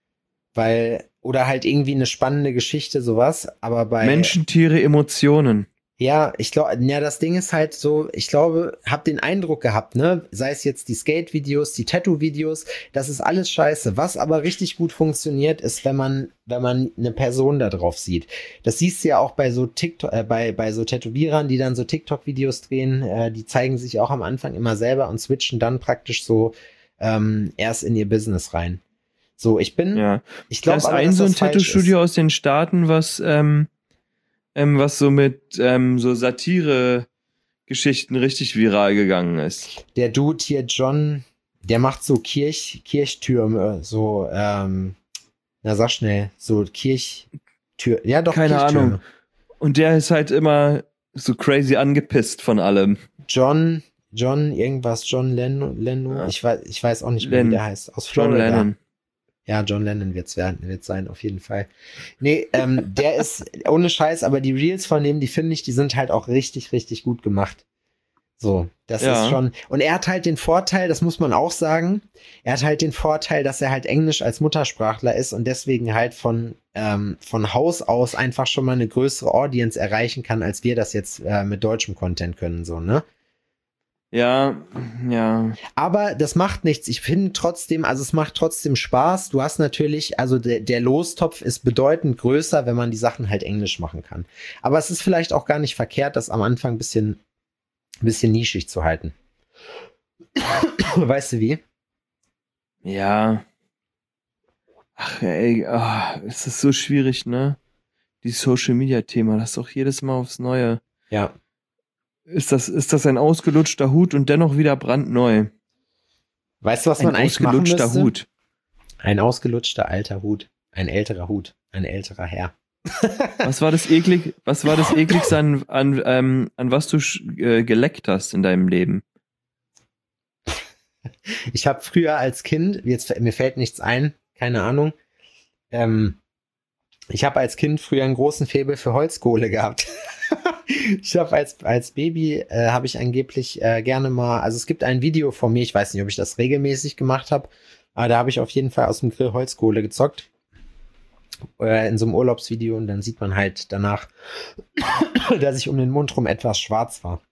weil, oder halt irgendwie eine spannende Geschichte, sowas, aber bei, Menschen, Tiere, Emotionen. ja, ich glaube, ja, das Ding ist halt so, ich glaube, hab den Eindruck gehabt, ne, sei es jetzt die Skate-Videos, die Tattoo-Videos, das ist alles scheiße. Was aber richtig gut funktioniert, ist, wenn man, wenn man eine Person da drauf sieht. Das siehst du ja auch bei so TikTok, äh, bei, bei so Tätowierern, die dann so TikTok-Videos drehen, äh, die zeigen sich auch am Anfang immer selber und switchen dann praktisch so ähm, erst in ihr Business rein. So, ich bin, Ja. ich Da glaube, ist ein so ein Tattoo-Studio aus den Staaten, was, ähm, ähm, was so mit ähm, so Satire-Geschichten richtig viral gegangen ist. Der Dude hier, John, der macht so Kirch, Kirchtürme, so, ähm, na sag schnell, so Kirchtür, ja doch, Keine Kirchtürme. Ahnung. Und der ist halt immer so crazy angepisst von allem. John, John, irgendwas, John Leno, Leno, Ja. ich weiß, ich weiß auch nicht mehr, Len- wie der heißt, aus John Florida. Lennon. Ja, John Lennon wird's werden, wird's sein, auf jeden Fall. Nee, ähm, der ist, ohne Scheiß, aber die Reels von dem, die finde ich, die sind halt auch richtig, richtig gut gemacht. So, das Ja. ist schon, und er hat halt den Vorteil, das muss man auch sagen, er hat halt den Vorteil, dass er halt Englisch als Muttersprachler ist und deswegen halt von, ähm, von Haus aus einfach schon mal eine größere Audience erreichen kann, als wir das jetzt äh, mit deutschem Content können, so, ne? Ja, ja. Aber das macht nichts. Ich finde trotzdem, also es macht trotzdem Spaß. Du hast natürlich, also der, der Lostopf ist bedeutend größer, wenn man die Sachen halt englisch machen kann. Aber es ist vielleicht auch gar nicht verkehrt, das am Anfang ein bisschen, ein bisschen nischig zu halten. Weißt du wie? Ja. Ach, ey, ah, es ist so schwierig, ne? Die Social-Media-Thema, das ist doch jedes Mal aufs Neue. Ja. Ist das, ist das ein ausgelutschter Hut und dennoch wieder brandneu? Weißt du, was Ein man eigentlich machen ausgelutschter müsste? Hut. Ein ausgelutschter alter Hut. Ein älterer Hut. Ein älterer Herr. Was war das eklig, was war das ekligste an, an, ähm, an was du sch- äh, geleckt hast in deinem Leben? Ich habe früher als Kind, jetzt mir fällt nichts ein, keine Ahnung. Ähm, ich habe als Kind früher einen großen Faible für Holzkohle gehabt. Ich habe als als Baby äh, habe ich angeblich äh, gerne mal, also es gibt ein Video von mir, ich weiß nicht, ob ich das regelmäßig gemacht habe, aber da habe ich auf jeden Fall aus dem Grill Holzkohle gezockt. Äh, in so einem Urlaubsvideo und dann sieht man halt danach, dass ich um den Mund rum etwas schwarz war.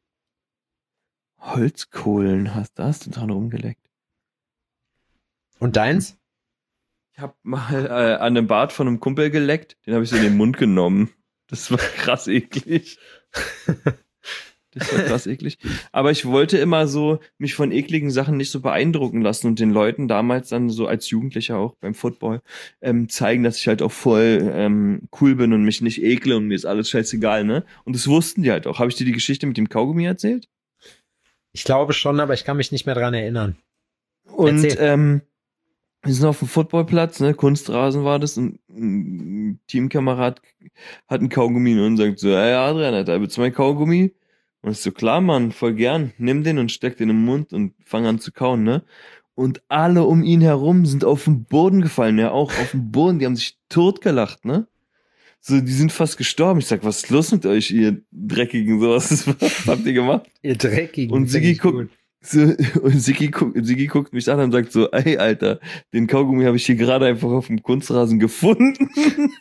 Holzkohlen, hast, da hast du dran rumgeleckt. Und deins? Ich hab mal äh, an dem Bart von einem Kumpel geleckt, den habe ich so in den Mund genommen. Das war krass eklig. Das war krass eklig. Aber ich wollte immer so mich von ekligen Sachen nicht so beeindrucken lassen und den Leuten damals dann so als Jugendlicher auch beim Football ähm, zeigen, dass ich halt auch voll ähm, cool bin und mich nicht ekle und mir ist alles scheißegal, ne? Und das wussten die halt auch. Habe ich dir die Geschichte mit dem Kaugummi erzählt? Ich glaube schon, aber ich kann mich nicht mehr dran erinnern. Und Erzähl. ähm, wir sind auf dem Footballplatz, ne? Kunstrasen war das und ein Teamkamerad hat einen Kaugummi und sagt so, hey Adrian, da willst du mein Kaugummi? Und ich so, klar, Mann, voll gern. Nimm den und steck den im Mund und fang an zu kauen, ne? Und alle um ihn herum sind auf den Boden gefallen, ja, auch auf den Boden. Die haben sich totgelacht, ne? So, die sind fast gestorben. Ich sag, was ist los mit euch, ihr Dreckigen? So, was, was habt ihr gemacht? Ihr Dreckigen. Und Siggi guckt, so, und Siggi guckt, Siggi guckt mich an und sagt so, ey, Alter, den Kaugummi habe ich hier gerade einfach auf dem Kunstrasen gefunden.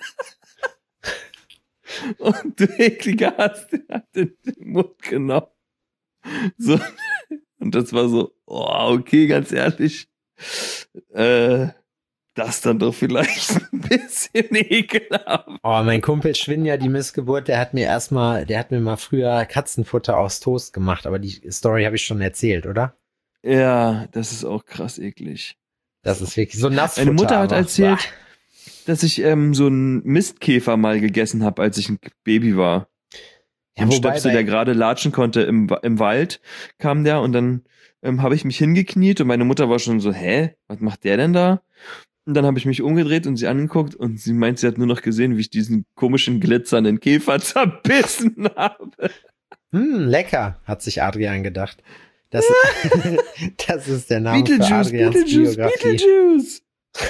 Und du ekliger hast den hat den Mund genommen. So. Und das war so, oh, okay, ganz ehrlich. Äh, das dann doch vielleicht ein bisschen ekelhaft. Oh, mein Kumpel Schwinja, die Missgeburt, der hat mir erstmal, der hat mir mal früher Katzenfutter aus Toast gemacht, aber die Story habe ich schon erzählt, oder? Ja, das ist auch krass eklig. Das ist wirklich so Nassfutter. Meine Mutter hat aber, erzählt, bah. dass ich ähm, so einen Mistkäfer mal gegessen habe, als ich ein Baby war. Ja, Ein wobei Stöpsel, bei- der gerade latschen konnte im, Wa- im Wald, kam der und dann ähm, habe ich mich hingekniet und meine Mutter war schon so, hä, was macht der denn da? Und dann habe ich mich umgedreht und sie angeguckt und sie meint, sie hat nur noch gesehen, wie ich diesen komischen glitzernden Käfer zerbissen habe. Hm, lecker, hat sich Adrian gedacht. Das, das ist der Name für Beetlejuice, Adrians Beetlejuice, Biografie. Beetlejuice.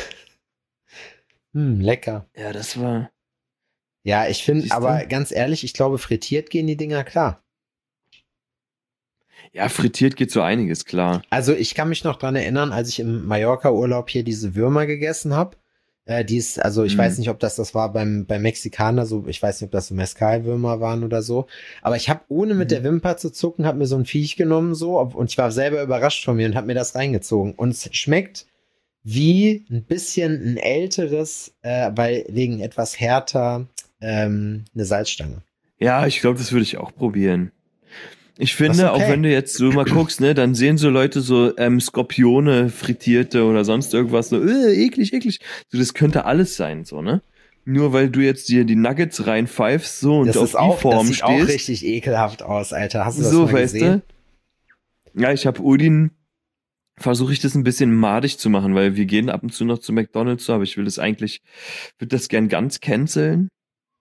Hm, lecker. Ja, das war... Ja, ich finde, Siehst du? aber ganz ehrlich, ich glaube, frittiert gehen die Dinger klar. Ja, frittiert geht so einiges, klar. Also ich kann mich noch dran erinnern, als ich im Mallorca-Urlaub hier diese Würmer gegessen habe. Äh, die ist, also ich Mhm. weiß nicht, ob das das war beim, beim Mexikaner, so, ich weiß nicht, ob das so Mezcal-Würmer waren oder so. Aber ich habe, ohne mit Mhm. der Wimper zu zucken, habe mir so ein Viech genommen so ob- und ich war selber überrascht von mir und habe mir das reingezogen. Und es schmeckt wie ein bisschen ein älteres, äh, weil wegen etwas härter, ähm, eine Salzstange. Ja, ich glaube, das würde ich auch probieren. Ich Das finde, ist okay. auch wenn du jetzt so mal guckst, ne, dann sehen so Leute so ähm, Skorpione, frittierte oder sonst irgendwas, so, äh, eklig, eklig. So, das könnte alles sein, so, ne? Nur weil du jetzt dir die Nuggets reinpfeifst, so, und Das auf ist die auch, das Form sieht auch stehst. richtig ekelhaft aus, Alter. Hast du das So, mal weißt gesehen? du? Ja, ich habe Udin, versuche ich das ein bisschen madig zu machen, weil wir gehen ab und zu noch zu McDonald's, so, aber ich will das eigentlich, würde das gern ganz canceln.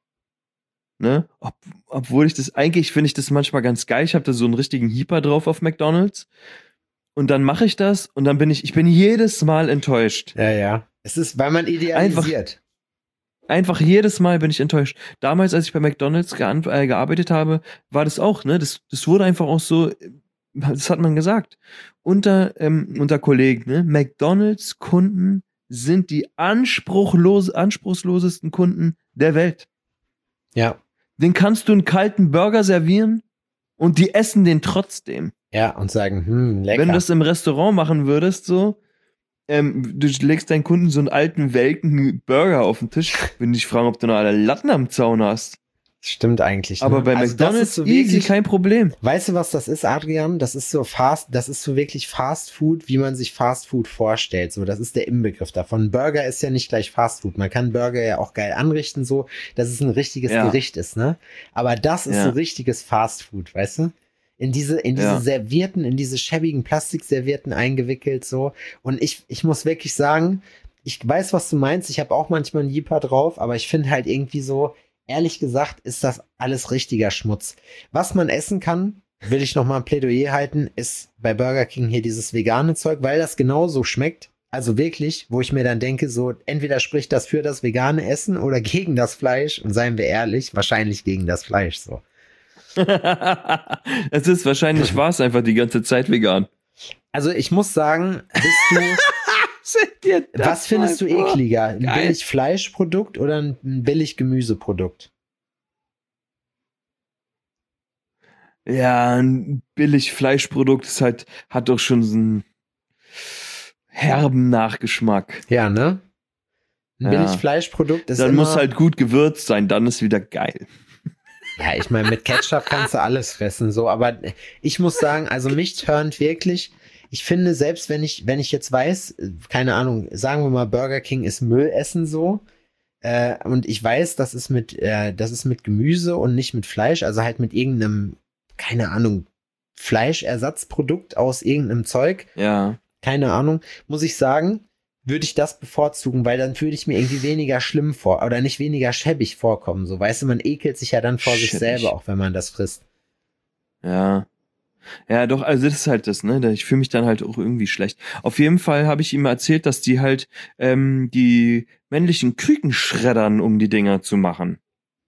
Ne? Ob, obwohl ich das, eigentlich finde ich das manchmal ganz geil. Ich habe da so einen richtigen Hieper drauf auf McDonald's. Und dann mache ich das und dann bin ich, ich bin jedes Mal enttäuscht. Ja, ja. Es ist, weil man idealisiert. Einfach jedes Mal bin ich enttäuscht. Damals, als ich bei McDonald's geant- äh, gearbeitet habe, war das auch, ne? Das, das wurde einfach auch so, das hat man gesagt. Unter, ähm, unter Kollegen, ne? McDonald's-Kunden sind die anspruchlos, anspruchslosesten Kunden der Welt. Ja. Den kannst du einen kalten Burger servieren und die essen den trotzdem. Ja, und sagen, hm, lecker. Wenn du das im Restaurant machen würdest, so, ähm, du legst deinen Kunden so einen alten, welken Burger auf den Tisch, wenn die dich fragen, ob du noch alle Latten am Zaun hast. Stimmt eigentlich. Aber ne? bei Also das McDonald's ist so easy, wirklich, kein Problem. weißt du, was das ist, Adrian? Das ist so fast, das ist so wirklich Fast Food, wie man sich Fast Food vorstellt. So, das ist der Inbegriff davon. Burger ist ja nicht gleich Fast Food. Man kann Burger ja auch geil anrichten, so, dass es ein richtiges Ja. Gericht ist, ne? Aber das ist Ja. so richtiges Fast Food, weißt du? In diese, in diese Ja. Servierten, in diese schäbigen Plastikservierten eingewickelt, so. Und ich, ich muss wirklich sagen, ich weiß, was du meinst. Ich habe auch manchmal einen Jeeper drauf, aber ich finde halt irgendwie so, ehrlich gesagt, ist das alles richtiger Schmutz. Was man essen kann, will ich noch mal ein Plädoyer halten, ist bei Burger King hier dieses vegane Zeug, weil das genauso schmeckt. Also wirklich, wo ich mir dann denke, so entweder spricht das für das vegane Essen oder gegen das Fleisch. Und seien wir ehrlich, wahrscheinlich gegen das Fleisch, so. Es ist wahrscheinlich, war es einfach die ganze Zeit vegan. Also ich muss sagen, bist du, Seht ihr das was findest du mal vor? ekliger? Ein Geil. billig Fleischprodukt oder ein billig Gemüseprodukt? Ja, ein billig Fleischprodukt ist halt, hat doch schon so einen herben Nachgeschmack. Ja, ne? Ein Ja. billig Fleischprodukt ist Dann immer, muss halt gut gewürzt sein, dann ist wieder geil. Ja, ich meine, mit Ketchup kannst du alles fressen, so, aber ich muss sagen, also mich turnt wirklich, ich finde, selbst wenn ich, wenn ich jetzt weiß, keine Ahnung, sagen wir mal, Burger King ist Müllessen so, äh, und ich weiß, das ist mit, äh, das ist mit Gemüse und nicht mit Fleisch, also halt mit irgendeinem, keine Ahnung, Fleischersatzprodukt aus irgendeinem Zeug. Ja. Keine Ahnung, muss ich sagen, würde ich das bevorzugen, weil dann würde ich mir irgendwie weniger schlimm vor, oder nicht weniger schäbig vorkommen, so, weißt du, man ekelt sich ja dann vor Schäbig. sich selber, auch wenn man das frisst. Ja. Ja, doch, also das ist halt das, ne? Ich fühle mich dann halt auch irgendwie schlecht. Auf jeden Fall habe ich ihm erzählt, dass die halt ähm, die männlichen Küken schreddern, um die Dinger zu machen.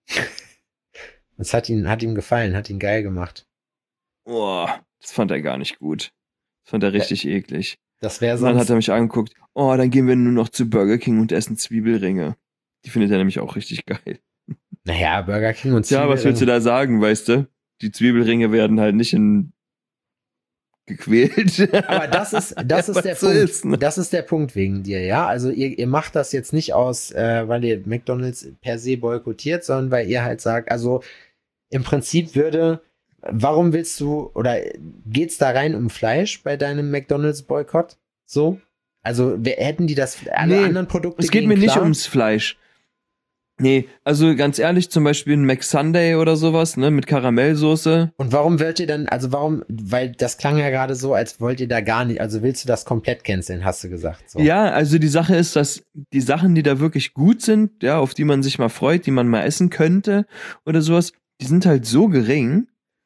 Das hat ihn, hat ihm gefallen, hat ihn geil gemacht. Boah, das fand er gar nicht gut. Das fand er richtig ja. eklig. Das wäre sonst. Und dann hat er mich angeguckt, oh, dann gehen wir nur noch zu Burger King und essen Zwiebelringe. Die findet er nämlich auch richtig geil. Naja, Burger King und Zwiebelringe. Ja, was willst du da sagen, weißt du? Die Zwiebelringe werden halt nicht in gequält. Aber das ist, das ja, ist der so Punkt. Ist, ne? Das ist der Punkt wegen dir, ja. Also ihr, ihr macht das jetzt nicht aus, äh, weil ihr McDonald's per se boykottiert, sondern weil ihr halt sagt, also im Prinzip würde, warum willst du, oder geht's da rein um Fleisch bei deinem McDonald's-Boykott? So? Also wer, hätten die das, alle nee, anderen Produkte es geht mir klar? nicht ums Fleisch. Nee, also ganz ehrlich, zum Beispiel ein McSunday oder sowas, ne, mit Karamellsoße. Und warum wollt ihr dann, also warum, weil das klang ja gerade so, als wollt ihr da gar nicht, also willst du das komplett canceln, hast du gesagt. So. Ja, also die Sache ist, dass die Sachen, die da wirklich gut sind, ja, auf die man sich mal freut, die man mal essen könnte oder sowas, die sind halt so gering,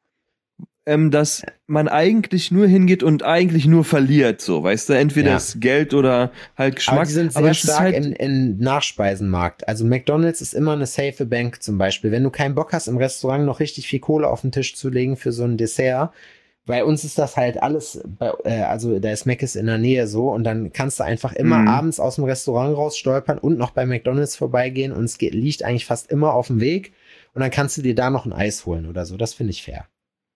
ähm, dass man eigentlich nur hingeht und eigentlich nur verliert, so, weißt du, entweder Ja. ist Geld oder halt Geschmack. Aber die sind sehr aber es ist stark halt, im, im Nachspeisenmarkt. Also McDonald's ist immer eine safe Bank zum Beispiel. Wenn du keinen Bock hast, im Restaurant noch richtig viel Kohle auf den Tisch zu legen für so ein Dessert, bei uns ist das halt alles, bei, äh, also da ist Mc's in der Nähe so und dann kannst du einfach immer Mhm. abends aus dem Restaurant raus stolpern und noch bei McDonald's vorbeigehen und es geht, liegt eigentlich fast immer auf dem Weg und dann kannst du dir da noch ein Eis holen oder so. Das finde ich fair.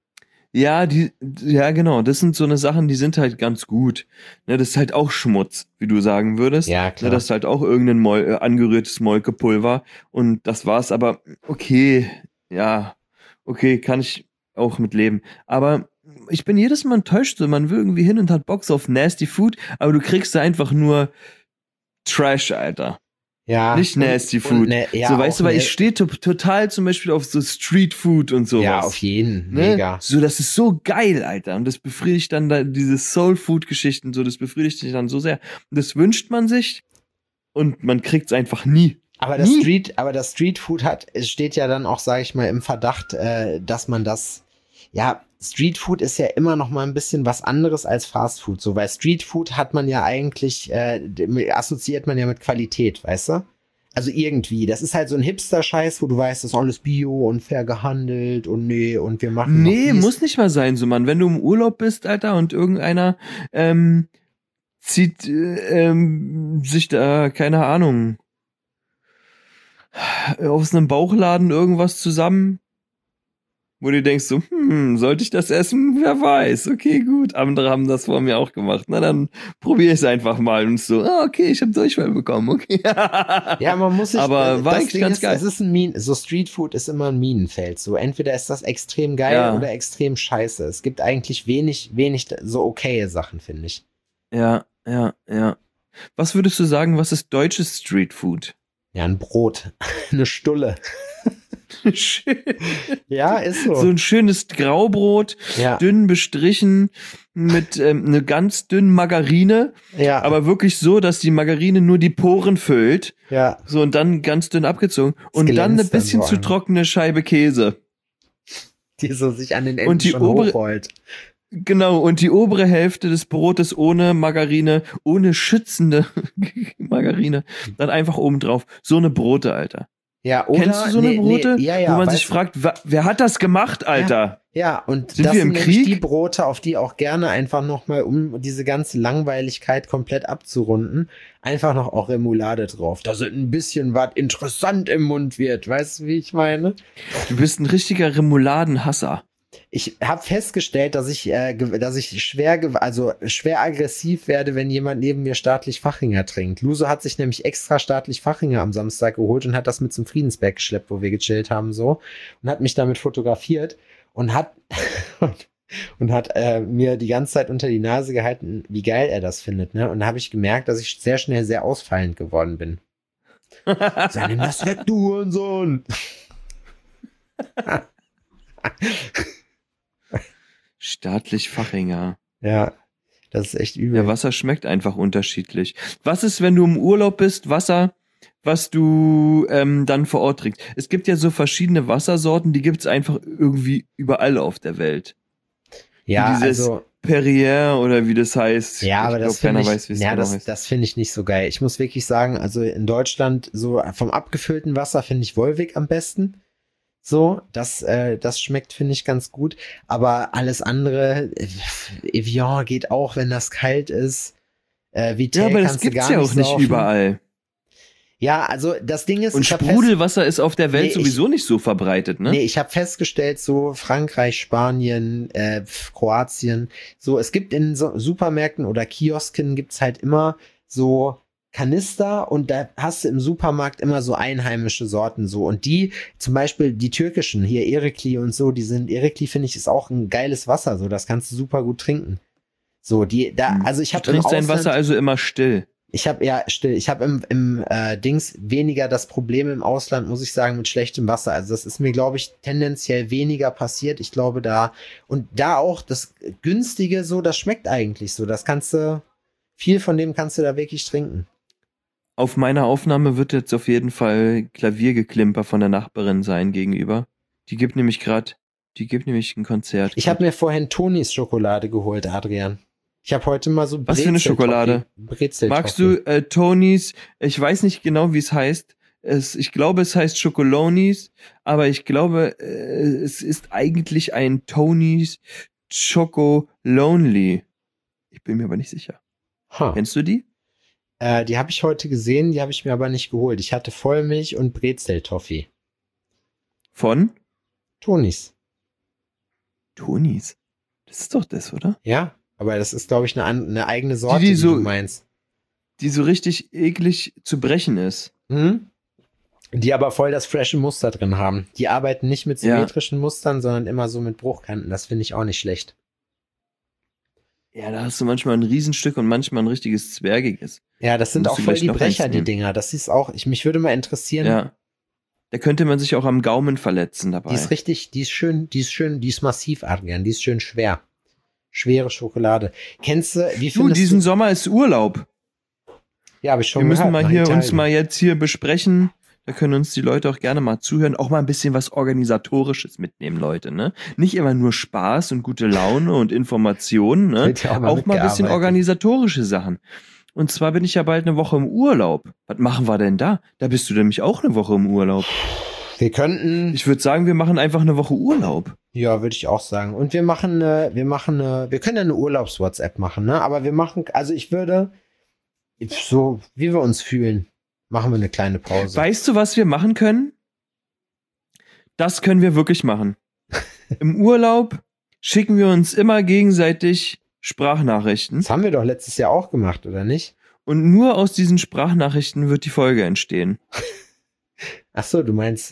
ja, die, ja, genau, das sind so eine Sachen, die sind halt ganz gut. Ne, das ist halt auch Schmutz, wie du sagen würdest. Ja, klar. Ne, das ist halt auch irgendein Mol äh, angerührtes Molkepulver und das war's, aber okay, ja, okay, kann ich auch mit leben. Aber ich bin jedes Mal enttäuscht, so, man will irgendwie hin und hat Box auf Nasty Food, aber du kriegst da einfach nur Trash, Alter. Ja. Nicht Nasty und, Food. Und, ne, ja, so, weißt du, weil ne, ich stehe to total zum Beispiel auf so Street Food und sowas. Ja, auf jeden. Ne? Mega. So, das ist so geil, Alter. Und das befriedigt dann da diese Soul-Food-Geschichten, so, das befriedigt dich dann so sehr. Und das wünscht man sich und man kriegt's einfach nie. Aber das Nie. Street, aber das Street Food hat, es steht ja dann auch, sage ich mal, im Verdacht, äh, dass man das, ja, Street Food ist ja immer noch mal ein bisschen was anderes als Fast Food, so, weil Street Food hat man ja eigentlich, äh, assoziiert man ja mit Qualität, weißt du? Also irgendwie, das ist halt so ein Hipster-Scheiß, wo du weißt, das ist alles Bio und fair gehandelt und nee, und wir machen noch Nee, dies. muss nicht mal sein, so, Mann. Wenn du im Urlaub bist, Alter, und irgendeiner ähm, zieht äh, ähm, sich da, keine Ahnung, aus einem Bauchladen irgendwas zusammen, wo du denkst so, hm, sollte ich das essen? Wer weiß. Okay, gut. Andere haben das vor mir auch gemacht. Na, dann probiere ich es einfach mal. Und so, ah, okay, ich habe Durchfall bekommen. Okay. Ja, man muss sich, Aber äh, war das eigentlich Ding ganz ist, geil. Es ist ein Min so Street Food ist immer ein Minenfeld. So entweder ist das extrem geil Ja. oder extrem scheiße. Es gibt eigentlich wenig, wenig so okaye Sachen, finde ich. Ja, ja, ja. Was würdest du sagen, was ist deutsches Street Food? Ja, ein Brot, eine Stulle. Schön. Ja, ist so. So ein schönes Graubrot, ja, dünn bestrichen mit ähm, eine ganz dünnen Margarine, ja, aber wirklich so, dass die Margarine nur die Poren füllt. ja. So und dann ganz dünn abgezogen und glänzt dann eine dann bisschen so zu an. trockene Scheibe Käse. Die so sich an den Enden Und die schon obere- hochrollt. Genau, und die obere Hälfte des Brotes ohne Margarine, ohne schützende Margarine, dann einfach oben drauf. So eine Brote, Alter. Ja, oder, Kennst du so eine nee, Brote? Nee, ja, ja, wo man weißt sich du- fragt, wa- wer hat das gemacht, Alter? Ja, und Sind das wir im sind nämlich Krieg? die Brote, auf die auch gerne einfach nochmal, um diese ganze Langweiligkeit komplett abzurunden, einfach noch auch Remoulade drauf. Da sind ein bisschen was interessant im Mund wird. Weißt du, wie ich meine? Du bist ein richtiger Remouladenhasser. ich habe festgestellt, dass ich, äh, dass ich schwer, also schwer aggressiv werde, wenn jemand neben mir staatlich Fachinger trinkt. Luso hat sich nämlich extra staatlich Fachinger am Samstag geholt und hat das mit zum Friedensberg geschleppt, wo wir gechillt haben, so. Und hat mich damit fotografiert und hat, und hat äh, mir die ganze Zeit unter die Nase gehalten, wie geil er das findet, ne? Und da habe ich gemerkt, dass ich sehr schnell sehr ausfallend geworden bin. So, nimm das weg, du Hurensohn! Staatlich Fachinger. Ja, das ist echt übel. Ja, Wasser schmeckt einfach unterschiedlich. Was ist, wenn du im Urlaub bist, Wasser, was du ähm, dann vor Ort trinkst? Es gibt ja so verschiedene Wassersorten, die gibt's einfach irgendwie überall auf der Welt. Ja, wie dieses also Perrier oder wie das heißt. Ja, aber ich das glaub, finde ich, weiß, ja, genau das, heißt. das finde ich nicht so geil. Ich muss wirklich sagen, also in Deutschland so vom abgefüllten Wasser finde ich Wolwig am besten. So, das, äh, das schmeckt, finde ich, ganz gut. Aber alles andere, äh, Evian geht auch, wenn das kalt ist. Äh, Vitell Ja, aber das kannst du gibt's gar ja auch nicht saufen. überall. Ja, also das Ding ist, Und ich hab fest- Sprudelwasser ist auf der Welt Nee, ich- sowieso nicht so verbreitet, ne? Nee, ich habe festgestellt, so Frankreich, Spanien, äh, Kroatien, so es gibt in so Supermärkten oder Kiosken gibt's halt immer so Kanister und da hast du im Supermarkt immer so einheimische Sorten so und die, zum Beispiel die türkischen, hier Erikli und so, die sind, Erikli finde ich ist auch ein geiles Wasser, so das kannst du super gut trinken. So, die, da, also ich Du habe im trinkst dein Ausland, Wasser also immer still. ich habe ja still, ich habe im, im äh, Dings weniger das Problem im Ausland, muss ich sagen, mit schlechtem Wasser. Also das ist mir, glaube ich, tendenziell weniger passiert. Ich glaube da und da auch das günstige so, das schmeckt eigentlich so. Das kannst du, viel von dem kannst du da wirklich trinken. Auf meiner Aufnahme wird jetzt auf jeden Fall Klaviergeklimper von der Nachbarin sein gegenüber. Die gibt nämlich gerade, die gibt nämlich ein Konzert. Ich habe mir vorhin Tonis Schokolade geholt, Adrian. Ich habe heute mal so Was für eine Schokolade? Brezel. Magst du äh, Tonys, ich weiß nicht genau, wie es heißt. Es, ich glaube, es heißt Schokolonis, aber ich glaube, äh, es ist eigentlich ein Tonys Choco Lonely. Ich bin mir aber nicht sicher. Huh. Kennst du die? Äh, die habe ich heute gesehen, die habe ich mir aber nicht geholt. Ich hatte Vollmilch und Brezel-Toffee. Von? Tonis. Tonys. Das ist doch das, oder? Ja, aber das ist, glaube ich, eine, an- eine eigene Sorte, Die, die, die so- du meinst. Die so richtig eklig zu brechen ist. Hm? Die aber voll das frische Muster drin haben. Die arbeiten nicht mit Ja. symmetrischen Mustern, sondern immer so mit Bruchkanten. Das finde ich auch nicht schlecht. Ja, da hast du manchmal ein Riesenstück und manchmal ein richtiges Zwergiges. Ja, das sind Musst auch du voll gleich die noch Brecher, eins die nehmen. Dinger. Das ist auch, ich, mich würde mal interessieren. Ja. Da könnte man sich auch am Gaumen verletzen dabei. Die ist richtig, die ist schön, die ist schön, die ist massiv, Adrian. Die ist schön schwer. Schwere Schokolade. Kennst du, wie du, findest diesen du? Sommer ist Urlaub. Ja, habe ich schon Wir müssen gehört, mal nach hier Italien. uns mal jetzt hier besprechen. Da können uns die Leute auch gerne mal zuhören. Auch mal ein bisschen was Organisatorisches mitnehmen, Leute, ne? Nicht immer nur Spaß und gute Laune und Informationen, ne? Wird ja Auch mal ein bisschen mitgearbeitet. organisatorische Sachen. Und zwar bin ich ja bald eine Woche im Urlaub. Was machen wir denn da? Da bist du nämlich auch eine Woche im Urlaub. Wir könnten, Ich würde sagen, wir machen einfach eine Woche Urlaub. ja, würde ich auch sagen. Und wir machen, äh, wir machen, äh, wir können ja eine Urlaubs-WhatsApp machen, ne? Aber wir machen, also ich würde, so wie wir uns fühlen, machen wir eine kleine Pause. Weißt du, was wir machen können? Das können wir wirklich machen. Im Urlaub schicken wir uns immer gegenseitig Sprachnachrichten. Das haben wir doch letztes Jahr auch gemacht, oder nicht? Und nur aus diesen Sprachnachrichten wird die Folge entstehen. Ach so, du meinst.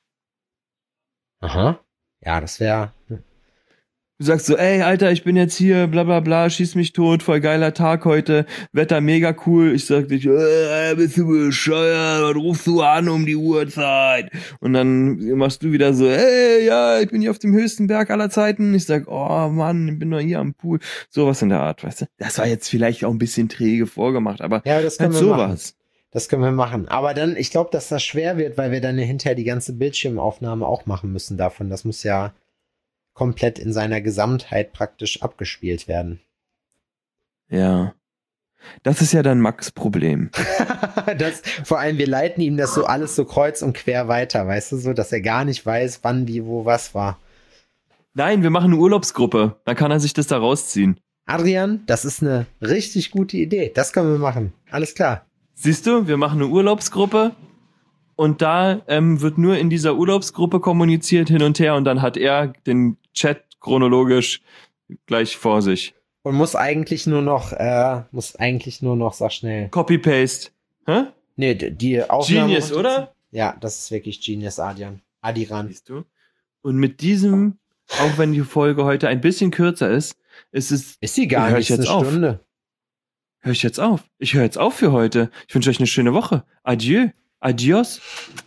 Aha. Ja, das wäre. Du sagst so, ey, Alter, ich bin jetzt hier, bla bla bla, schieß mich tot, voll geiler Tag heute, Wetter mega cool. Ich sag dich, äh, bist du bescheuert, was rufst du an um die Uhrzeit? Und dann machst du wieder so, ey, ja, ich bin hier auf dem höchsten Berg aller Zeiten. Ich sag, oh Mann, ich bin doch hier am Pool. Sowas in der Art, weißt du? Das war jetzt vielleicht auch ein bisschen träge vorgemacht, aber Ja, das können halt wir machen. sowas. Das können wir machen. Aber dann, ich glaube, dass das schwer wird, weil wir dann ja hinterher die ganze Bildschirmaufnahme auch machen müssen davon. Das muss ja komplett in seiner Gesamtheit praktisch abgespielt werden. Ja. Das ist ja dann Max' Problem. das, vor allem, wir leiten ihm das so alles so kreuz und quer weiter, weißt du, so, dass er gar nicht weiß, wann, wie, wo, was war. Nein, wir machen eine Urlaubsgruppe. Dann kann er sich das da rausziehen. Adrian, das ist eine richtig gute Idee. Das können wir machen. Alles klar. Siehst du, wir machen eine Urlaubsgruppe und da ähm, wird nur in dieser Urlaubsgruppe kommuniziert hin und her und dann hat er den Chat chronologisch gleich vor sich. Und muss eigentlich nur noch, äh, muss eigentlich nur noch, sag schnell. Copy-Paste. Hä? Nee, die Aufnahme. Genius, oder? Ja, das ist wirklich Genius, Adrian. Adiran. Siehst du? Und mit diesem, auch wenn die Folge heute ein bisschen kürzer ist, ist es. Ist sie gar hör nicht, ich jetzt eine auf. Stunde. Hör ich jetzt auf. Ich höre jetzt auf für heute. Ich wünsche euch eine schöne Woche. Adieu. Adios.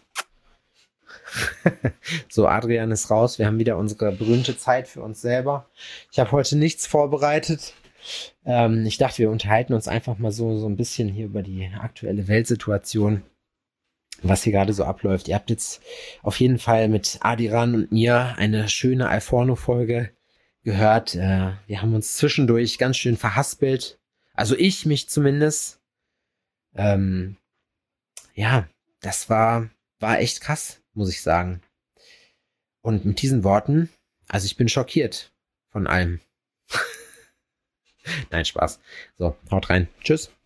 So, Adrian ist raus. Wir haben wieder unsere berühmte Zeit für uns selber. Ich habe heute nichts vorbereitet. Ähm, ich dachte, wir unterhalten uns einfach mal so, so ein bisschen hier über die aktuelle Weltsituation, was hier gerade so abläuft. Ihr habt jetzt auf jeden Fall mit Adiran und mir eine schöne Alforno-Folge gehört. Äh, wir haben uns zwischendurch ganz schön verhaspelt. Also ich mich zumindest. Ähm, ja, das war, war echt krass, muss ich sagen. Und mit diesen Worten, also ich bin schockiert von allem. Nein, Spaß. So, haut rein. Tschüss.